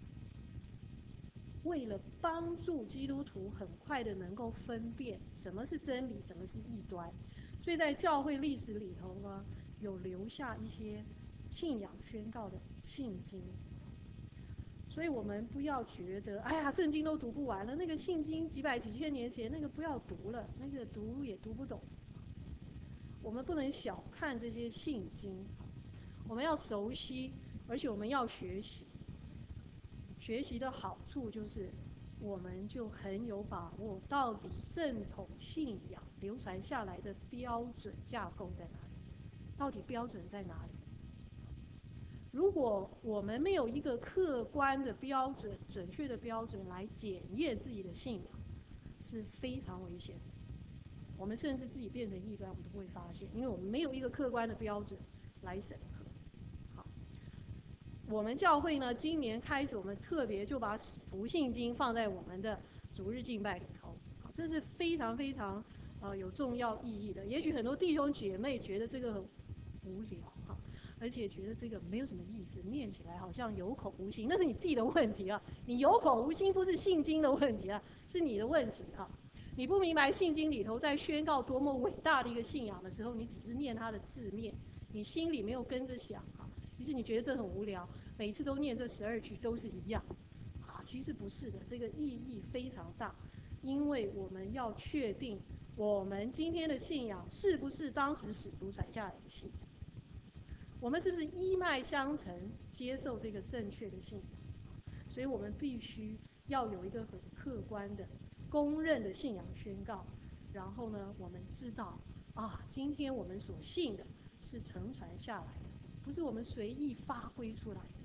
为了帮助基督徒很快的能够分辨什么是真理，什么是异端，所以在教会历史里头呢，有留下一些信仰宣告的信经。所以我们不要觉得，哎呀，圣经都读不完了，那个信经几百几千年前那个不要读了，那个读也读不懂。我们不能小看这些信经，我们要熟悉，而且我们要学习。学习的好处就是，我们就很有把握，到底正统信仰流传下来的标准架构在哪里？到底标准在哪里？如果我们没有一个客观的标准、准确的标准来检验自己的信仰，是非常危险的。我们甚至自己变成异端，我们都不会发现，因为我们没有一个客观的标准来审核。好，我们教会呢，今年开始，我们特别就把使徒信经放在我们的主日敬拜里头。好，这是非常非常呃有重要意义的。也许很多弟兄姐妹觉得这个很无聊哈。而且觉得这个没有什么意思，念起来好像有口无心，那是你自己的问题啊！你有口无心不是信经的问题啊，是你的问题啊！你不明白信经里头在宣告多么伟大的一个信仰的时候，你只是念它的字面，你心里没有跟着想啊，于是你觉得这很无聊，每次都念这十二句都是一样啊，其实不是的，这个意义非常大，因为我们要确定我们今天的信仰是不是当时使徒传下来的信仰。我们是不是一脉相承接受这个正确的信仰？所以我们必须要有一个很客观的、公认的信仰宣告。然后呢，我们知道啊，今天我们所信的是承传下来的，不是我们随意发挥出来的。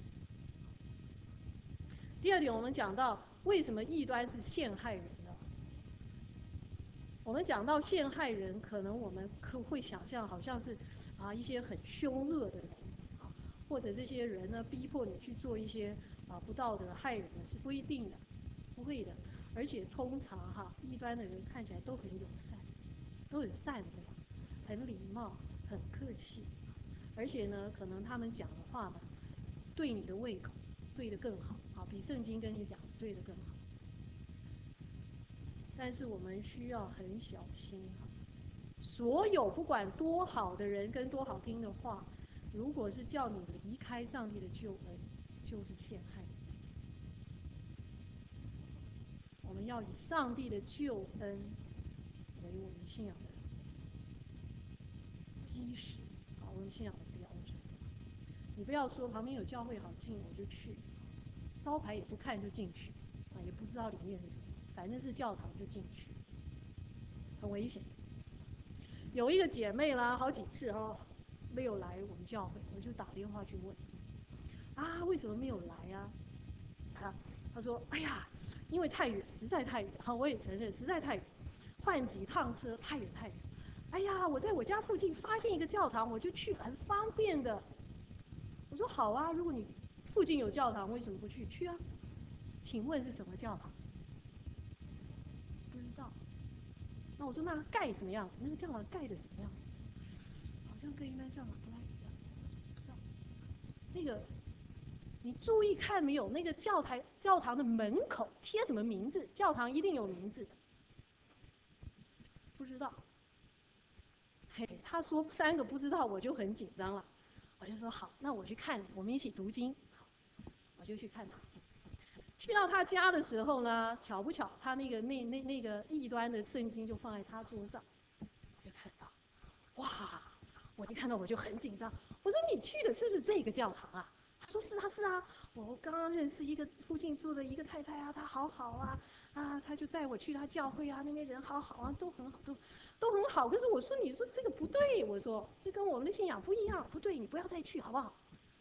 第二点，我们讲到为什么异端是陷害人呢？我们讲到陷害人，可能我们可会想象好像是啊一些很凶恶的人啊，或者这些人呢逼迫你去做一些啊不道德害人的，是不一定的，不会的。而且通常哈，异端的人看起来都很友善，都很善良，很礼貌，很客气，而且呢，可能他们讲的话呢，对你的胃口，对得更好啊，比圣经跟你讲的对得更好。 但是我们需要很小心。所有不管多好的人跟多好听的话，如果是叫你离开上帝的救恩，就是陷害你。我们要以上帝的救恩为我们信仰的基石，啊，我们信仰的标准。你不要说旁边有教会好近我就去，招牌也不看就进去，啊，也不知道里面是什么，反正是教堂就进去，很危险。有一个姐妹啦，好几次哈、哦、没有来我们教会，我就打电话去问，啊，为什么没有来啊？啊，她说，哎呀，因为太远，实在太远。哈，我也承认实在太远，换几趟车太远太远。哎呀，我在我家附近发现一个教堂，我就去，很方便的。我说好啊，如果你附近有教堂，为什么不去？去啊。请问是什么教堂？不知道。那我说那盖什么样子？那个教堂盖的什么样子？好像跟一般教堂不太一样。不知道。那个，你注意看没有？那个教台教堂的门口贴什么名字？教堂一定有名字的。不知道。嘿，他说三个不知道，我就很紧张了。我就说好，那我去看，我们一起读经。我就去看他。去到他家的时候呢，巧不巧，他那个那那那个异端的圣经就放在他桌上，我就看到，哇！我一看到我就很紧张。我说你去的是不是这个教堂啊？他说是啊是啊，我刚刚认识一个附近住的一个太太啊，她好好啊，啊，他就带我去他教会啊，那边人好好啊，都很好，都都很好。可是我说你说这个不对，我说这跟我们的信仰不一样，不对，你不要再去好不好？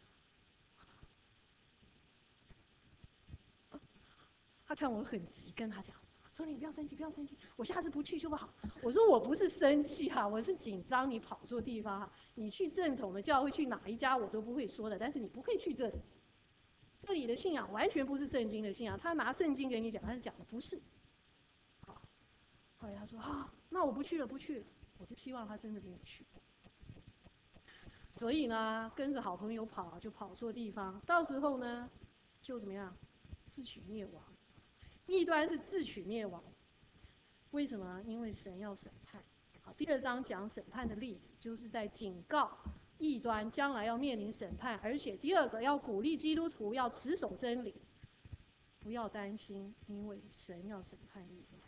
他看我很急，跟他讲说你不要生气，不要生气，我下次不去就不好。我说我不是生气哈、啊，我是紧张，你跑错地方哈、啊。你去正统的教会，去哪一家我都不会说的，但是你不可以去这里。这里的信仰完全不是圣经的信仰，他拿圣经给你讲，他是讲的不是。好，后来他说啊，那我不去了，不去了。我就希望他真的给你去。所以呢，跟着好朋友跑，就跑错地方，到时候呢，就怎么样，自取灭亡。异端是自取灭亡。为什么？因为神要审判。好，第二章讲审判的例子，就是在警告异端将来要面临审判，而且第二个要鼓励基督徒要持守真理，不要担心，因为神要审判异端。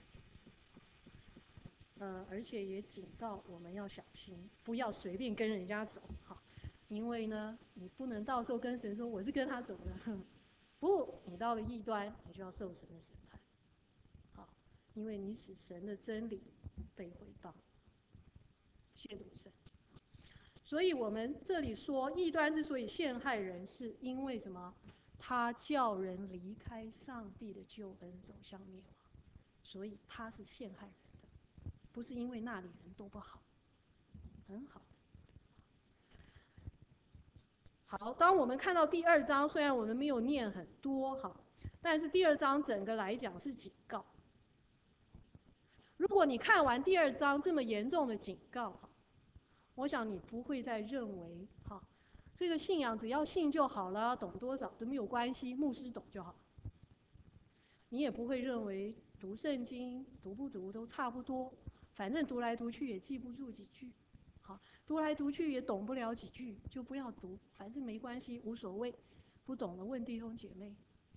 呃，而且也警告我们要小心，不要随便跟人家走，哈，因为呢，你不能到时候跟神说我是跟他走的，不，你到了异端，你就要受神的审判。好，因为你使神的真理被毁谤、亵渎神。所以我们这里说，异端之所以陷害人，是因为什么？他叫人离开上帝的救恩，走向灭亡，所以他是陷害人的，不是因为那里人都不好，很好。好，当我们看到第二章，虽然我们没有念很多哈，但是第二章整个来讲是警告。如果你看完第二章这么严重的警告，我想你不会再认为哈，这个信仰只要信就好了，懂多少都没有关系，牧师懂就好。你也不会认为读圣经读不读都差不多，反正读来读去也记不住几句，好，读来读去也懂不了几句，就不要读，反正没关系，无所谓。不懂的问弟兄姐妹。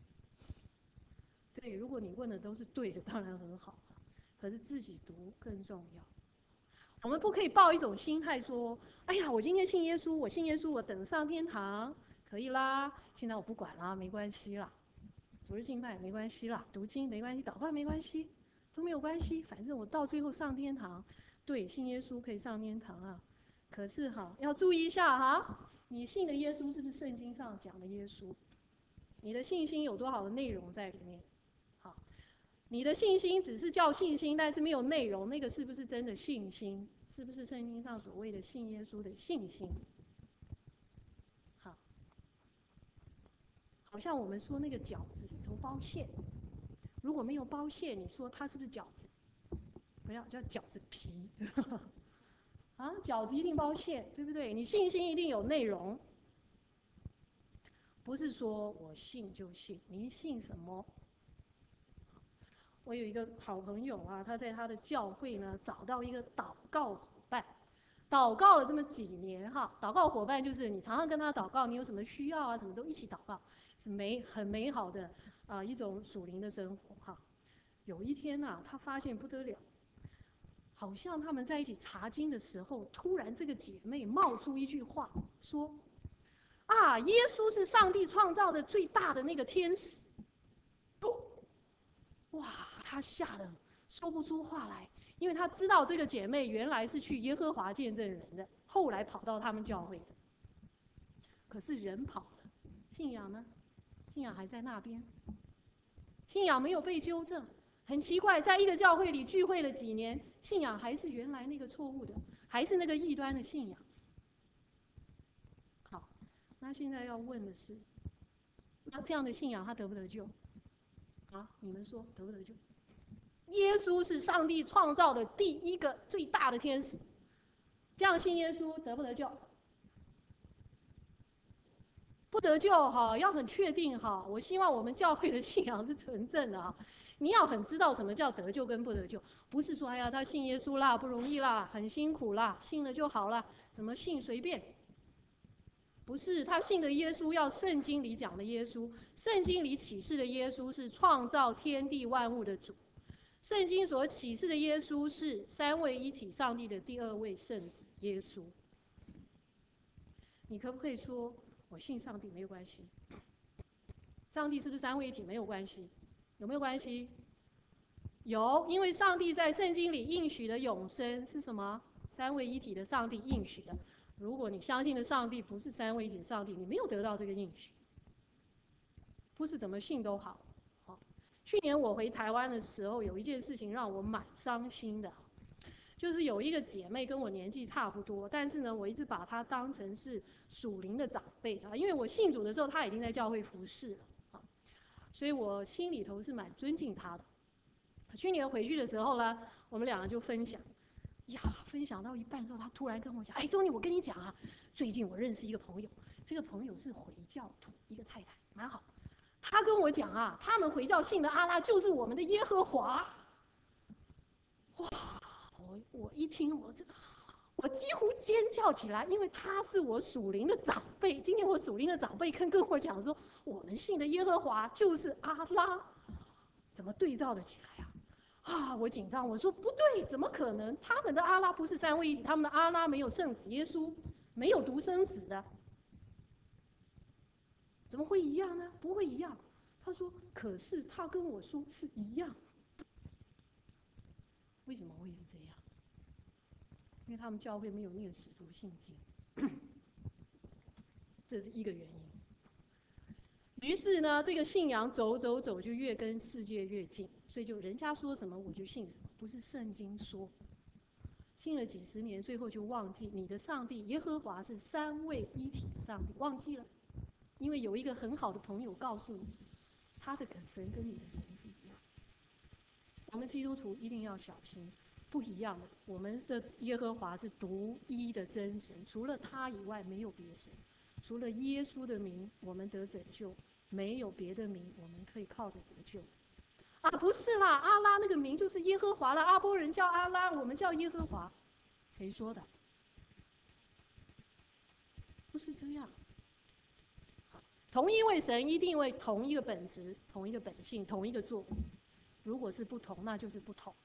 对，如果你问的都是对的，当然很好，可是自己读更重要。我们不可以抱一种心态说：“哎呀，我今天信耶稣，我信耶稣，我等上天堂，可以啦。现在我不管啦，没关系啦。主日敬拜没关系啦，读经没关系，祷告没关系，都没有关系。反正我到最后上天堂，对，信耶稣可以上天堂啊。可是哈，要注意一下哈，你信的耶稣是不是圣经上讲的耶稣？你的信心有多少的内容在里面？好。”你的信心只是叫信心，但是没有内容，那个是不是真的信心？是不是圣经上所谓的信耶稣的信心？好，好像我们说那个饺子里头包馅，如果没有包馅，你说它是不是饺子？不要叫饺子皮啊，饺子一定包馅，对不对？你信心一定有内容，不是说我信就信，你信什么？ 我有一个好朋友啊，他在他的教会呢找到一个祷告伙伴，祷告了这么几年哈。祷告伙伴就是你常常跟他祷告，你有什么需要啊，什么都一起祷告，是美很美好的啊、呃、一种属灵的生活哈。有一天啊，他发现不得了，好像他们在一起查经的时候，突然这个姐妹冒出一句话说：“啊，耶稣是上帝创造的最大的那个天使。”哇，他吓得说不出话来，因为他知道这个姐妹原来是去耶和华见证人的，后来跑到他们教会的。可是人跑了，信仰呢？信仰还在那边，信仰没有被纠正。很奇怪，在一个教会里聚会了几年，信仰还是原来那个错误的，还是那个异端的信仰。好，那现在要问的是，那这样的信仰他得不得救？啊，你们说得不得救？耶稣是上帝创造的第一个最大的天使，这样信耶稣得不得救？不得救哈，要很确定哈。我希望我们教会的信仰是纯正的哈。你要很知道什么叫得救跟不得救，不是说哎呀他信耶稣啦不容易啦，很辛苦啦，信了就好了，怎么信随便。不是，他信的耶稣要圣经里讲的耶稣，圣经里启示的耶稣是创造天地万物的主。圣经所启示的耶稣是三位一体上帝的第二位圣子耶稣。你可不可以说我信上帝没有关系？上帝是不是三位一体没有关系？有没有关系？有，因为上帝在圣经里应许的永生是什么？三位一体的上帝应许的。如果你相信的上帝不是三位一体的上帝，你没有得到这个应许，不是怎么信都好。好，去年我回台湾的时候，有一件事情让我蛮伤心的。就是有一个姐妹跟我年纪差不多，但是呢，我一直把她当成是属灵的长辈啊，因为我信主的时候，她已经在教会服侍了啊，所以我心里头是蛮尊敬她的。去年回去的时候呢，我们两个就分享，呀，分享到一半之后，她突然跟我讲：“哎，周妮，我跟你讲啊，最近我认识一个朋友，这个朋友是回教徒，一个太太，蛮好。她跟我讲啊，他们回教信的阿拉就是我们的耶和华。”哇！我我一听，我这我几乎尖叫起来，因为他是我属灵的长辈。今天我属灵的长辈跟跟我讲说，我们信的耶和华就是阿拉，怎么对照得起来啊？啊！我紧张，我说不对，怎么可能？他们的阿拉不是三位一体，他们的阿拉没有圣子耶稣，没有独生子的，怎么会一样呢？不会一样。他说，可是他跟我说是一样，为什么会是这样？因为他们教会没有念使徒信经，这是一个原因。于是呢，这个信仰走走走，就越跟世界越近，所以就人家说什么我就信什么，不是圣经说。信了几十年，最后就忘记你的上帝耶和华是三位一体的上帝，忘记了，因为有一个很好的朋友告诉你，他的神跟你的神是一样。我们基督徒一定要小心。不一样的，我们的耶和华是独一的真神，除了他以外没有别神。除了耶稣的名，我们得拯救，没有别的名我们可以靠着得救。啊，不是啦，阿拉那个名就是耶和华了，阿波人叫阿拉，我们叫耶和华，谁说的？不是这样。同一位神一定为同一个本质、同一个本性、同一个作为。如果是不同，那就是不同。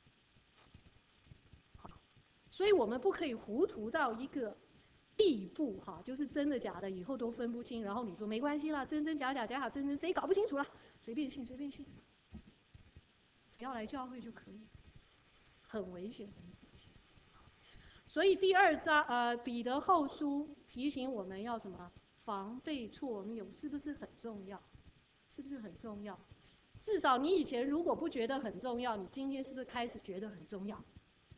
所以我们不可以糊涂到一个地步哈，就是真的假的以后都分不清，然后你说没关系啦，真真假假假假真真，谁搞不清楚了，随便信随便信，只要来教会就可以，很危险，很危险。所以第二章呃彼得后书提醒我们要什么？防备错谬，是不是很重要？是不是很重要？至少你以前如果不觉得很重要，你今天是不是开始觉得很重要？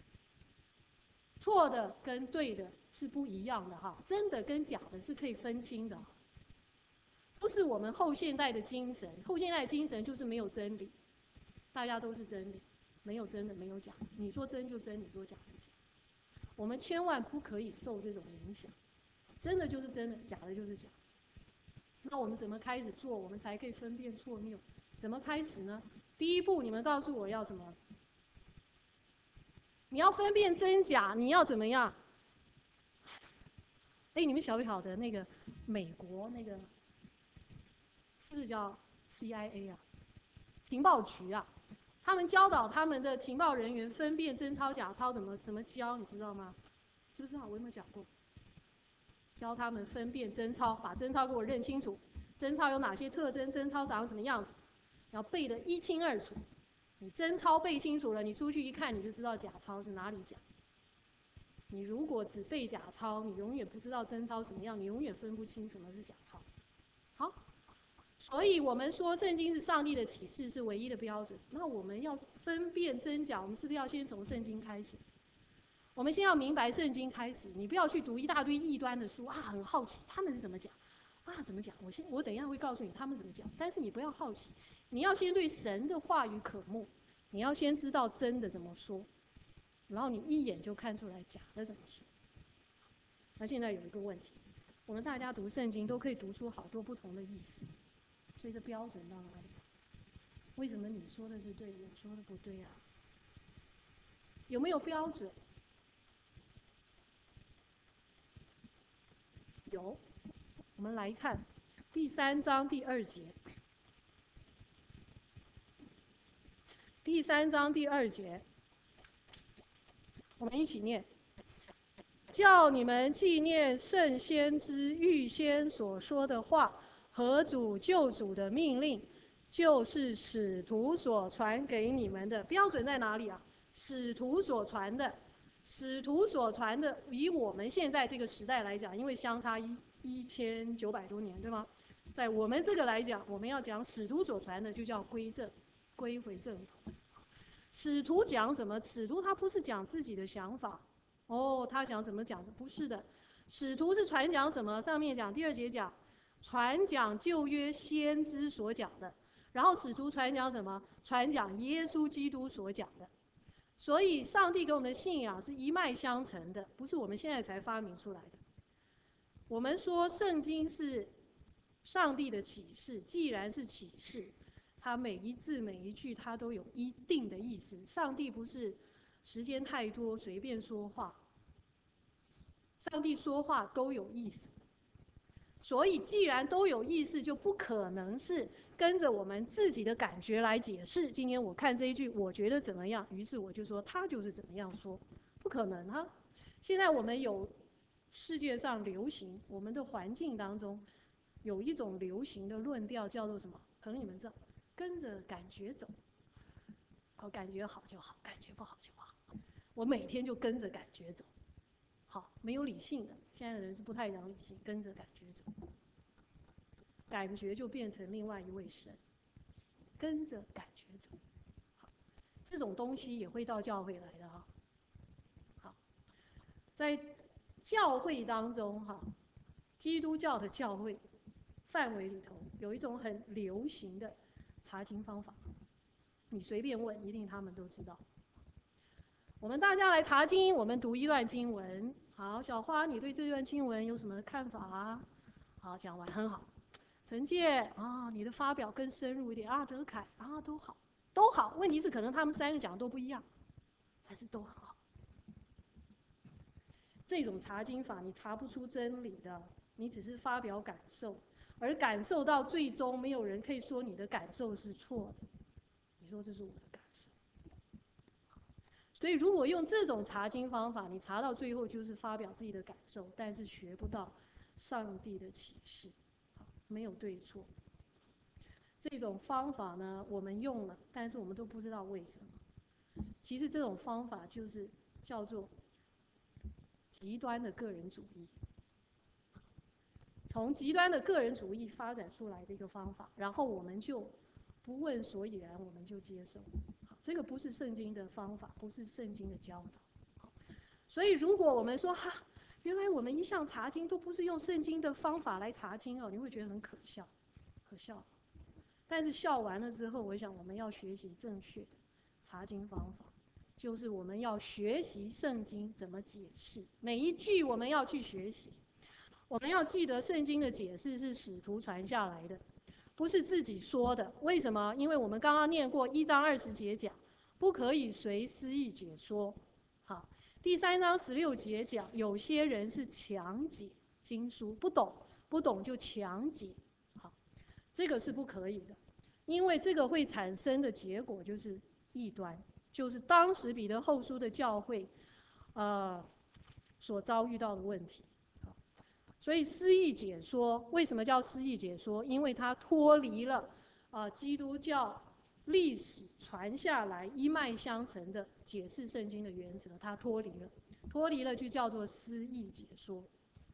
错的跟对的是不一样的哈，真的跟假的是可以分清的。不是我们后现代的精神，后现代的精神就是没有真理，大家都是真理，没有真的，没有假。你说真就真，你说假就假。我们千万不可以受这种影响，真的就是真的，假的就是假。那我们怎么开始做，我们才可以分辨错谬？怎么开始呢？ 第一步，你们告诉我要什么？你要分辨真假，你要怎么样？哎，你们晓不晓得那个美国那个是不是叫 C I A 啊？情报局啊，他们教导他们的情报人员分辨真钞假钞怎么怎么教，你知道吗？知不知道？我有没有讲过？教他们分辨真钞，把真钞给我认清楚，真钞有哪些特征，真钞长什么样子，要背得一清二楚。你真钞背清楚了，你出去一看你就知道假钞是哪里假。你如果只背假钞，你永远不知道真钞什么样，你永远分不清什么是假钞。好，所以我们说圣经是上帝的启示，是唯一的标准。那我们要分辨真假，我们是不是要先从圣经开始？我们先要明白圣经开始，你不要去读一大堆异端的书啊，很好奇他们是怎么讲啊，怎么讲？我先我等一下会告诉你他们怎么讲，但是你不要好奇，你要先对神的话语渴慕，你要先知道真的怎么说，然后你一眼就看出来假的怎么说。那现在有一个问题，我们大家读圣经都可以读出好多不同的意思，所以这标准到哪里？为什么你说的是对，我说的不对啊？有没有标准？有。我们来看第三章第二节。第三章第二节，我们一起念：叫你们纪念圣先知预先所说的话和主救主的命令，就是使徒所传给你们的。标准在哪里啊？使徒所传的，使徒所传的，以我们现在这个时代来讲，因为相差一一千九百多年，对吗？在我们这个来讲，我们要讲使徒所传的，就叫归正，归回正统。使徒讲什么？使徒他不是讲自己的想法，哦，他想怎么讲的？不是的，使徒是传讲什么？上面讲第二节讲，传讲旧约先知所讲的，然后使徒传讲什么？传讲耶稣基督所讲的。所以，上帝给我们的信仰是一脉相承的，不是我们现在才发明出来的。我们说圣经是上帝的启示，既然是启示，它每一字每一句它都有一定的意思。上帝不是时间太多随便说话，上帝说话都有意思。所以既然都有意思，就不可能是跟着我们自己的感觉来解释。今天我看这一句，我觉得怎么样，于是我就说他就是怎么样说，不可能啊！现在我们有世界上流行，我们的环境当中有一种流行的论调叫做什么？可能你们知道，跟着感觉走。我感觉好就好，感觉不好就不好。我每天就跟着感觉走。好，没有理性的，现在的人是不太讲理性，跟着感觉走，感觉就变成另外一位神，跟着感觉走。好，这种东西也会到教会来的哈。好，在教会当中哈，基督教的教会范围里头有一种很流行的查经方法，你随便问，一定他们都知道。我们大家来查经，我们读一段经文。好，小花，你对这段经文有什么看法啊？好，讲完很好。陈介啊，你的发表更深入一点啊。德凯啊，都好，都好。问题是可能他们三个讲的都不一样，但是都很好。这种查经法你查不出真理的，你只是发表感受，而感受到最终没有人可以说你的感受是错的。你说这是我的感受。所以，如果用这种查经方法，你查到最后就是发表自己的感受，但是学不到上帝的启示，没有对错。这种方法呢，我们用了，但是我们都不知道为什么。其实这种方法就是叫做极端的个人主义，从极端的个人主义发展出来的一个方法，然后我们就不问所以然，我们就接受。这个不是圣经的方法，不是圣经的教导。所以，如果我们说哈，原来我们一向查经都不是用圣经的方法来查经哦，你会觉得很可笑，可笑。但是笑完了之后，我想我们要学习正确的查经方法，就是我们要学习圣经怎么解释，每一句我们要去学习。我们要记得圣经的解释是使徒传下来的， 不是自己说的。为什么？因为我们刚刚念过一章二十节讲，不可以随私意解说。好，第三章十六节讲，有些人是强解经书，不懂不懂就强解。好，这个是不可以的，因为这个会产生的结果就是异端，就是当时彼得后书的教会，呃，所遭遇到的问题。所以私意解说为什么叫私意解说？因为它脱离了啊、呃、基督教历史传下来一脉相承的解释圣经的原则，它脱离了，脱离了就叫做私意解说。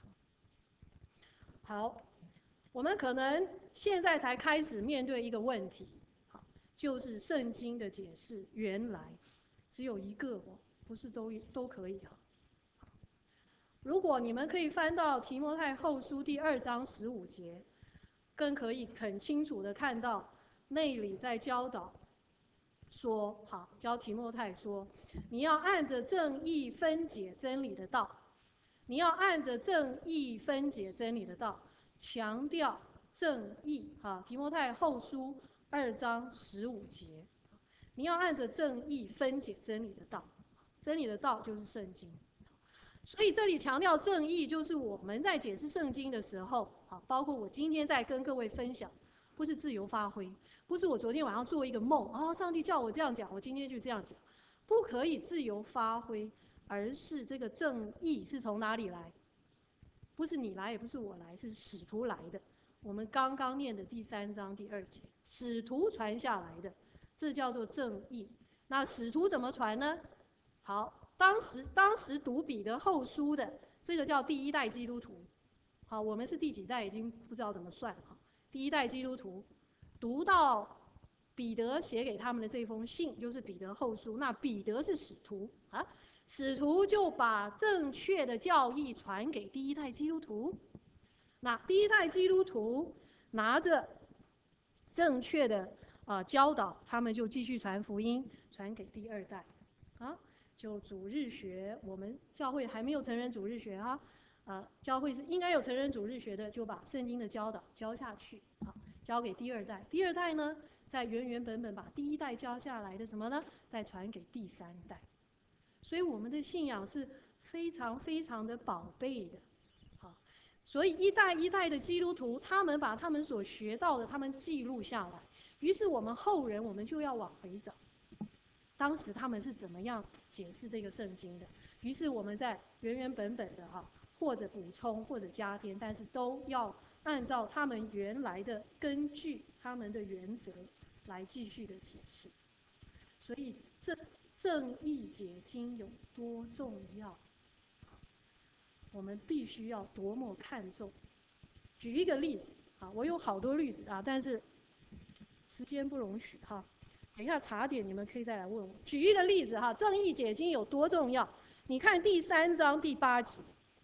好，我们可能现在才开始面对一个问题，就是圣经的解释原来只有一个哦，不是都都可以哈。如果你们可以翻到提摩太后书第二章十五节，更可以很清楚的看到那里在教导说，好，教提摩太说，你要按着正义分解真理的道，你要按着正义分解真理的道，强调正义。哈，提摩太后书二章十五节，你要按着正义分解真理的道，真理的道就是圣经。所以这里强调正义，就是我们在解释圣经的时候，啊，包括我今天在跟各位分享，不是自由发挥，不是我昨天晚上做一个梦，哦，上帝叫我这样讲，我今天就这样讲，不可以自由发挥，而是这个正义是从哪里来？不是你来，也不是我来，是使徒来的。我们刚刚念的第三章第二节，使徒传下来的，这叫做正义。那使徒怎么传呢？好。当时当时读彼得后书的这个叫第一代基督徒，好，我们是第几代已经不知道怎么算了。第一代基督徒读到彼得写给他们的这封信，就是彼得后书。那彼得是使徒啊，使徒就把正确的教义传给第一代基督徒。那第一代基督徒拿着正确的啊、呃、教导，他们就继续传福音，传给第二代啊。就主日学，我们教会还没有承认主日学哈，啊，教会是应该有承认主日学的，就把圣经的教导教下去，啊，交给第二代。第二代呢，再原原本本把第一代教下来的什么呢，再传给第三代。所以我们的信仰是非常非常的宝贝的，啊，所以一代一代的基督徒，他们把他们所学到的，他们记录下来。于是我们后人，我们就要往回找。当时他们是怎么样解释这个圣经的？于是我们在原原本本的哈，或者补充或者加添，但是都要按照他们原来的根据他们的原则来继续的解释。所以这正义解经有多重要，我们必须要多么看重。举一个例子啊，我有好多例子啊，但是时间不容许哈。等一下茶点你们可以再来问我。举一个例子哈，正义解经有多重要？你看第三章第八节，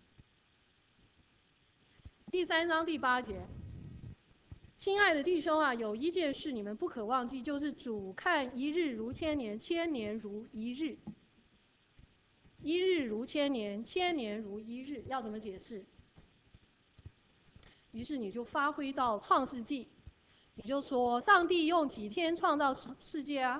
第三章第八节，亲爱的弟兄啊，有一件事你们不可忘记，就是主看一日如千年，千年如一日。一日如千年，千年如一日，要怎么解释？于是你就发挥到创世纪，你就说上帝用几天创造世界啊？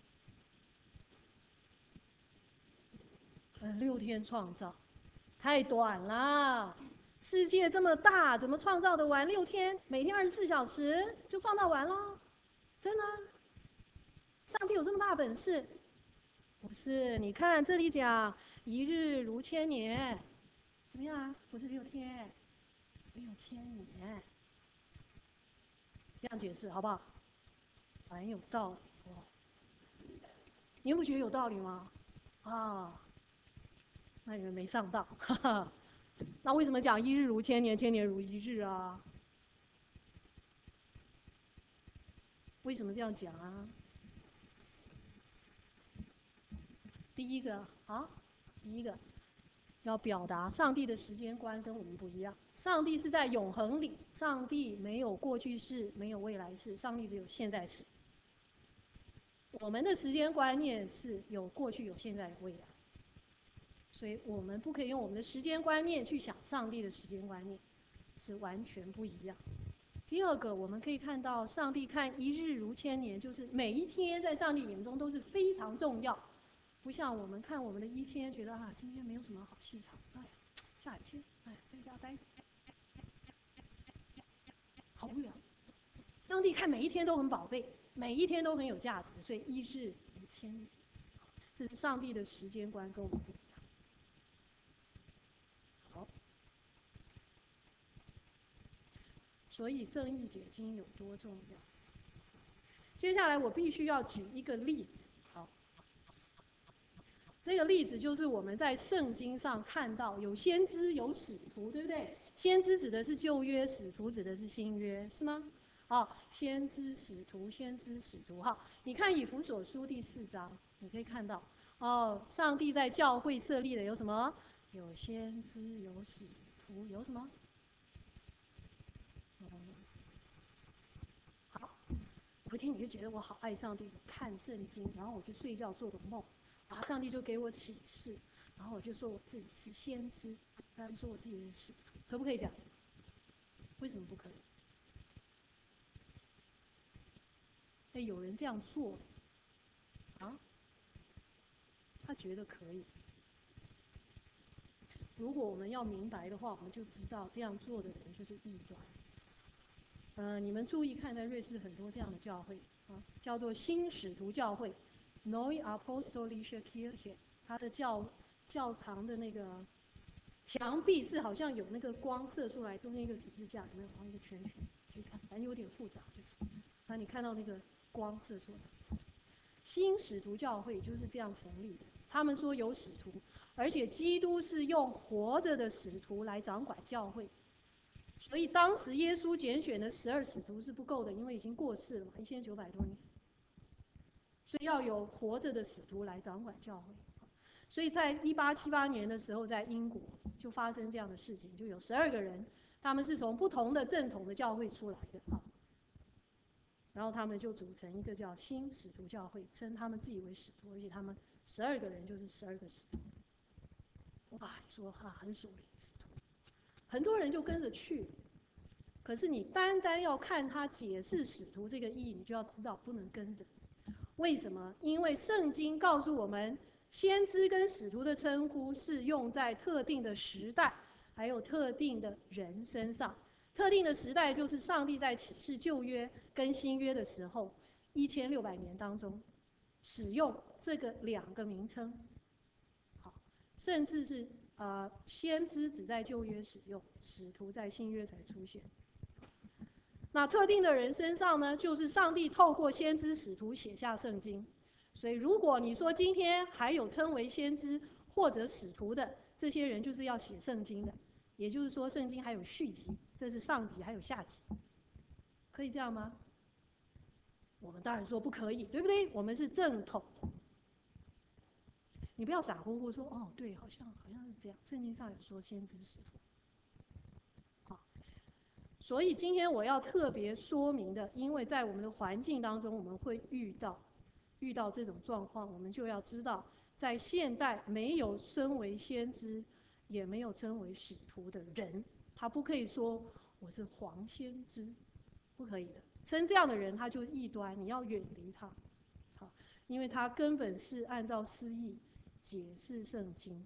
呃，六天创造，太短了。世界这么大，怎么创造得完？六天，每天二十四小时就创造完了，真的？上帝有这么大本事？不是，你看这里讲一日如千年，怎么样啊？不是六天，六千年，这样解释好不好？蛮有道理哦。你不觉得有道理吗？啊，那你们没上当，哈哈。那为什么讲一日如千年，千年如一日啊？为什么这样讲啊？第一个啊，第一个要表达上帝的时间观跟我们不一样。上帝是在永恒里，上帝没有过去式，没有未来式，上帝只有现在式。我们的时间观念是有过去、有现在、有未来，所以我们不可以用我们的时间观念去想上帝的时间观念，是完全不一样。 第二个，我们可以看到上帝看一日如千年，就是每一天在上帝眼中都是非常重要，不像我们看我们的一天，觉得啊今天没有什么好戏场，哎，下雨天，哎，在家待，好无聊。上帝看每一天都很宝贝，每一天都很有价值，所以一日如千年，这是上帝的时间观跟我们不一样。好，所以正义解经有多重要？接下来我必须要举一个例子，好，这个例子就是我们在圣经上看到有先知有使徒，对不对？先知指的是旧约，使徒指的是新约，是吗？好，先知使徒，先知使徒。好，你看以弗所书第四章，你可以看到哦，上帝在教会设立的有什么？有先知，有使徒，有什么？嗯，好，有一天你就觉得我好爱上帝，看圣经，然后我去睡觉做个梦，然后上帝就给我启示，然后我就说我自己是先知，他说我自己是使徒，可不可以这样？为什么不可以？哎，有人这样做啊？他觉得可以。如果我们要明白的话，我们就知道这样做的人就是异端。呃，你们注意看，在瑞士很多这样的教会啊，叫做新使徒教会 （Neue Apostolische Kirche），它的教教堂的那个墙壁是好像有那个光射出来，中间一个十字架，有没有？然后一个圈圈，去看，反正有点复杂，就是。那你看到那个光射出来，新使徒教会就是这样成立的。他们说有使徒，而且基督是用活着的使徒来掌管教会。所以当时耶稣拣选的十二使徒是不够的，因为已经过世了嘛，一千九百多年，所以要有活着的使徒来掌管教会。所以在一八七八年的时候，在英国就发生这样的事情，就有十二个人，他们是从不同的正统的教会出来的啊，然后他们就组成一个叫新使徒教会，称他们自己为使徒，而且他们十二个人就是十二个使徒。哇，你说哈很属灵使徒，很多人就跟着去。可是你单单要看他解释使徒这个意义，你就要知道不能跟着。为什么？因为圣经告诉我们，先知跟使徒的称呼是用在特定的时代，还有特定的人身上。特定的时代就是上帝在启示旧约跟新约的时候，一千六百年当中，使用这个两个名称。好，甚至是呃，先知只在旧约使用，使徒在新约才出现。那特定的人身上呢，就是上帝透过先知使徒写下圣经。所以，如果你说今天还有称为先知或者使徒的这些人，就是要写圣经的。也就是说，圣经还有续集，这是上集还有下集，可以这样吗？我们当然说不可以，对不对？我们是正统。你不要傻乎乎说哦，对，好像好像是这样，圣经上有说先知使徒。所以今天我要特别说明的，因为在我们的环境当中，我们会遇到遇到这种状况，我们就要知道，在现代没有身为先知，也没有称为使徒的人，他不可以说我是黄先知，不可以的。称这样的人，他就是异端，你要远离他。好，因为他根本是按照诗意解释圣经。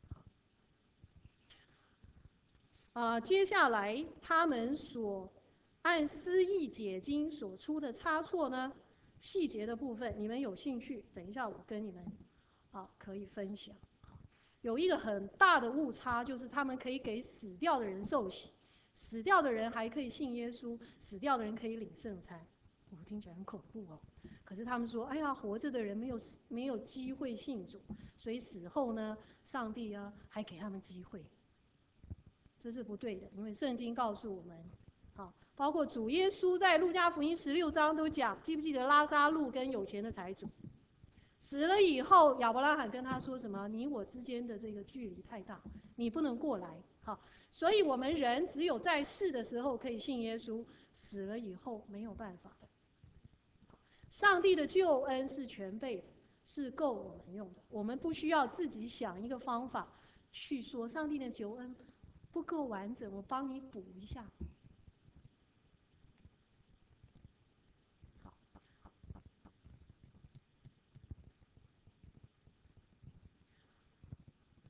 啊、呃，接下来他们所按诗意解经所出的差错呢，细节的部分，你们有兴趣，等一下我跟你们啊可以分享。有一个很大的误差，就是他们可以给死掉的人受洗，死掉的人还可以信耶稣，死掉的人可以领圣餐。我、哦、听起来很恐怖哦。可是他们说，哎呀，活着的人没有没有机会信主，所以死后呢，上帝啊还给他们机会。这是不对的，因为圣经告诉我们，好，包括主耶稣在路加福音十六章都讲，记不记得拉撒路跟有钱的财主死了以后，亚伯拉罕跟他说什么？你我之间的这个距离太大，你不能过来。好，所以我们人只有在世的时候可以信耶稣，死了以后没有办法的。上帝的救恩是全备的，是够我们用的，我们不需要自己想一个方法去说上帝的救恩不够完整，我帮你补一下。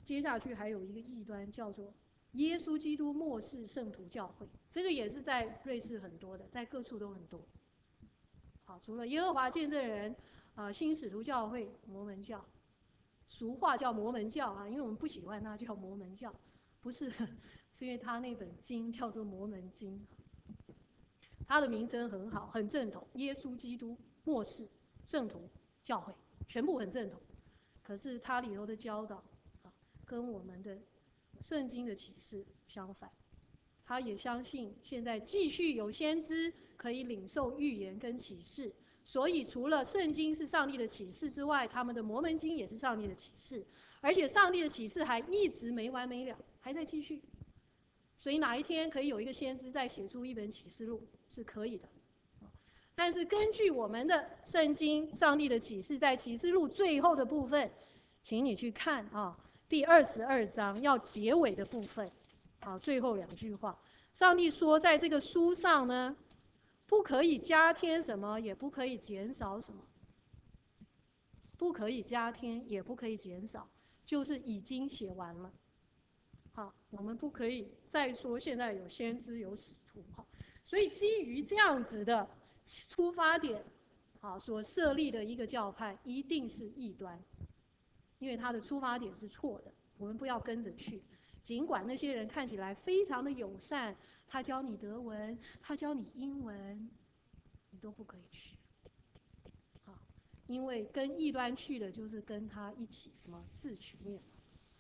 接下去还有一个异端叫做耶稣基督末世圣徒教会，这个也是在瑞士很多的，在各处都很多。好，除了耶和华见证人、呃新使徒教会、摩门教，俗话叫摩门教啊，因为我们不喜欢它叫摩门教，不是，是因为它那本经叫做摩门经，它的名称很好，很正统，耶稣基督末世圣徒教会，全部很正统。可是它里头的教导啊，跟我们的圣经的启示相反。他也相信现在继续有先知可以领受预言跟启示，所以除了圣经是上帝的启示之外，他们的摩门经也是上帝的启示，而且上帝的启示还一直没完没了，还在继续。所以哪一天可以有一个先知再写出一本启示录是可以的。但是根据我们的圣经，上帝的启示在启示录最后的部分，请你去看啊，第二十二章要结尾的部分。好，最后两句话，上帝说，在这个书上呢，不可以加添什么，也不可以减少什么，不可以加添，也不可以减少，就是已经写完了。好，我们不可以再说现在有先知有使徒，好，所以基于这样子的出发点，好，所设立的一个教派一定是异端，因为他的出发点是错的，我们不要跟着去。尽管那些人看起来非常的友善，他教你德文，他教你英文，你都不可以去。好，因为跟异端去的，就是跟他一起什么自取灭亡。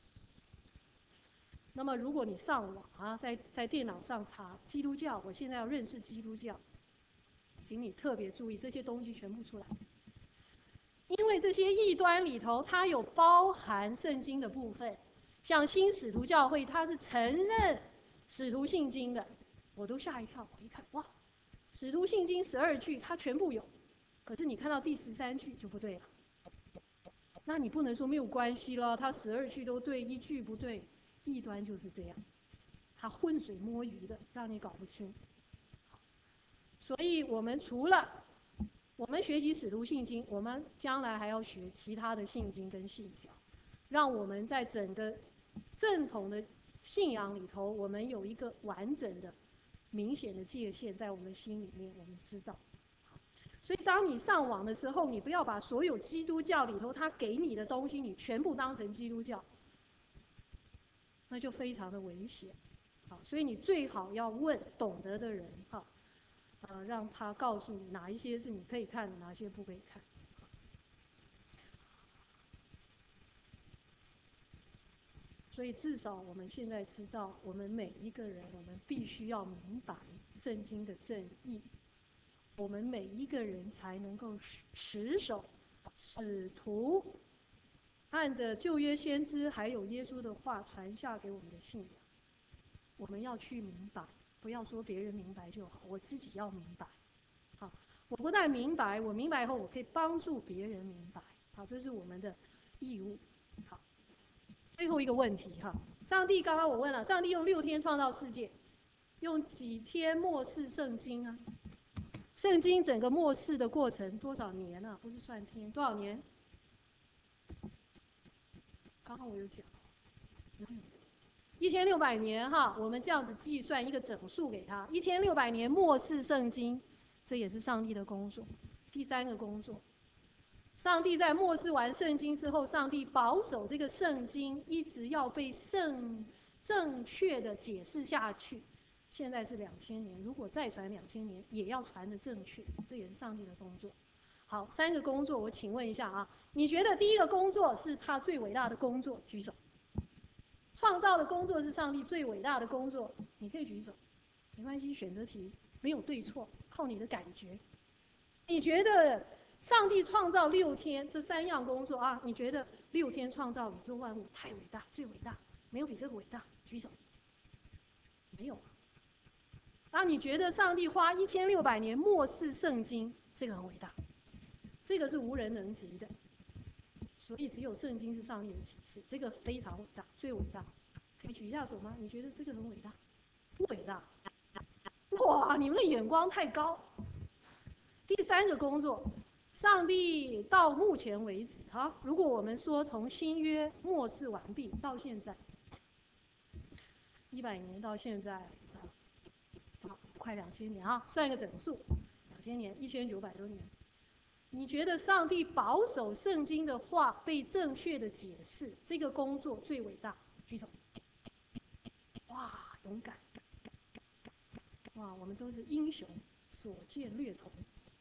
那么，如果你上网啊，在在电脑上查基督教，我现在要认识基督教，请你特别注意这些东西全部出来，因为这些异端里头，它有包含圣经的部分。像新使徒教会，他是承认使徒信经的，我都吓一跳。我一看，哇，使徒信经十二句，它全部有，可是你看到第十三句就不对了。那你不能说没有关系了，他十二句都对，一句不对，异端就是这样，他浑水摸鱼的，让你搞不清。所以我们除了我们学习使徒信经，我们将来还要学其他的信经跟信条，让我们在整个正统的信仰里头，我们有一个完整的、明显的界限在我们心里面，我们知道。所以，当你上网的时候，你不要把所有基督教里头他给你的东西，你全部当成基督教，那就非常的危险。好，所以你最好要问懂得的人，哈，呃，让他告诉你哪一些是你可以看的，哪些不可以看。所以至少我们现在知道，我们每一个人，我们必须要明白圣经的正义，我们每一个人才能够持守使徒按着旧约先知还有耶稣的话传下给我们的信仰。我们要去明白，不要说别人明白就好，我自己要明白。好，我不但明白，我明白后我可以帮助别人明白。好，这是我们的义务。好。最后一个问题哈，上帝刚刚我问了，上帝用六天创造世界，用几天末世圣经啊？圣经整个末世的过程多少年啊？不是算天，多少年？刚刚我有讲，一千六百年哈，我们这样子计算一个整数给他，一千六百年末世圣经，这也是上帝的工作。第三个工作。上帝在末世完圣经之后，上帝保守这个圣经一直要被圣正确的解释下去。现在是两千年，如果再传两千年，也要传的正确，这也是上帝的工作。好，三个工作，我请问一下啊，你觉得第一个工作是他最伟大的工作？举手。创造的工作是上帝最伟大的工作，你可以举手，没关系，选择题没有对错，靠你的感觉。你觉得？上帝创造六天，这三样工作啊，你觉得六天创造宇宙万物太伟大，最伟大，没有比这个伟大？举手。没有。那你觉得上帝花一千六百年末世圣经，这个很伟大，这个是无人能及的，所以只有圣经是上帝的启示，这个非常伟大，最伟大。可以举一下手吗？你觉得这个很伟大？不伟大。哇，你们的眼光太高。第三个工作。 上帝到目前为止，哈，如果我们说从新约末世完毕到现在，一百年到现在，啊，快两千年啊，算一个整数，两千年，一千九百多年。你觉得上帝保守圣经的话被正确的解释，这个工作最伟大？举手。哇，勇敢！哇，我们都是英雄，所见略同。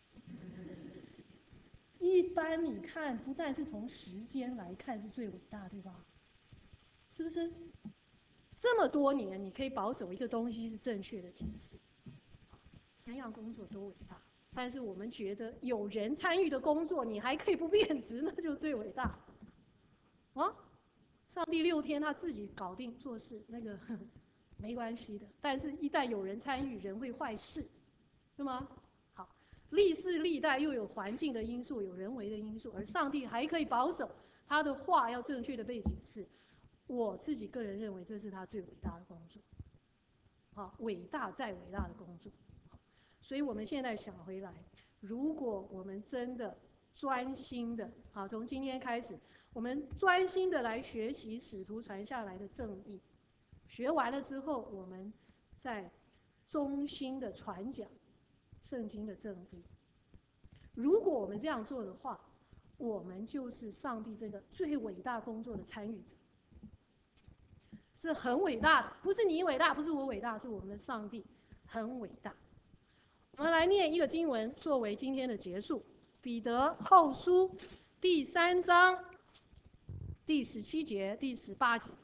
一般你看，不但是从时间来看是最伟大，对吧？是不是？这么多年，你可以保守一个东西是正确的解释，三样工作都伟大。但是我们觉得有人参与的工作，你还可以不变质，那就最伟大。啊，上帝六天他自己搞定做事，那个呵呵没关系的。但是，一旦有人参与，人会坏事，对吗？好，历世历代又有环境的因素，有人为的因素，而上帝还可以保守他的话要正确的被解释。我自己个人认为，这是他最伟大的工作。啊，伟大再伟大的工作。所以我们现在想回来，如果我们真的专心的，好，从今天开始，我们专心的来学习使徒传下来的正义，学完了之后，我们再衷心的传讲圣经的正义。如果我们这样做的话，我们就是上帝这个最伟大工作的参与者，是很伟大的，不是你伟大，不是我伟大，是我们的上帝很伟大。我们来念一个经文作为今天的结束，《彼得后书》第三章第十七节、第十八节。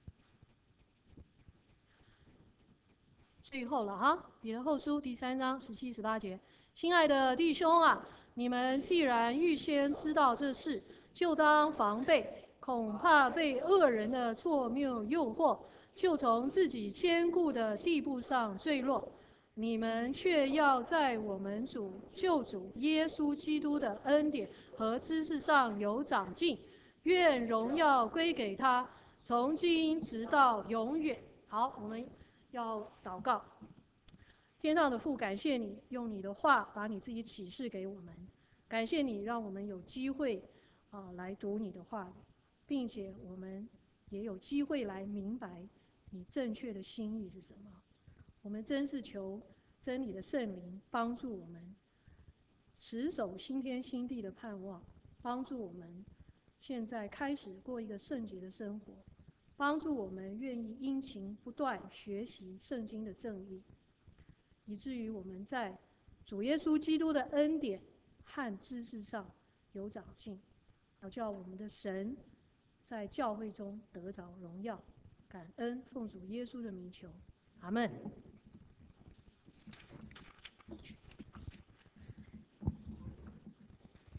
最后了哈，《彼得后书》第三章十七、十八节。亲爱的弟兄啊，你们既然预先知道这事，就当防备，恐怕被恶人的错谬诱惑，就从自己坚固的地步上坠落。你们却要在我们主救主耶稣基督的恩典和知识上有长进，愿荣耀归给他，从今直到永远。好，我们要祷告。天上的父，感谢你用你的话把你自己启示给我们，感谢你让我们有机会啊来读你的话语，并且我们也有机会来明白你正确的心意是什么。我们真是求真理的圣灵帮助我们持守新天新地的盼望，帮助我们现在开始过一个圣洁的生活，帮助我们愿意殷勤不断学习圣经的正义，以至于我们在主耶稣基督的恩典和知识上有长进，好叫我们的神在教会中得着荣耀。感恩奉主耶稣的名求，阿们。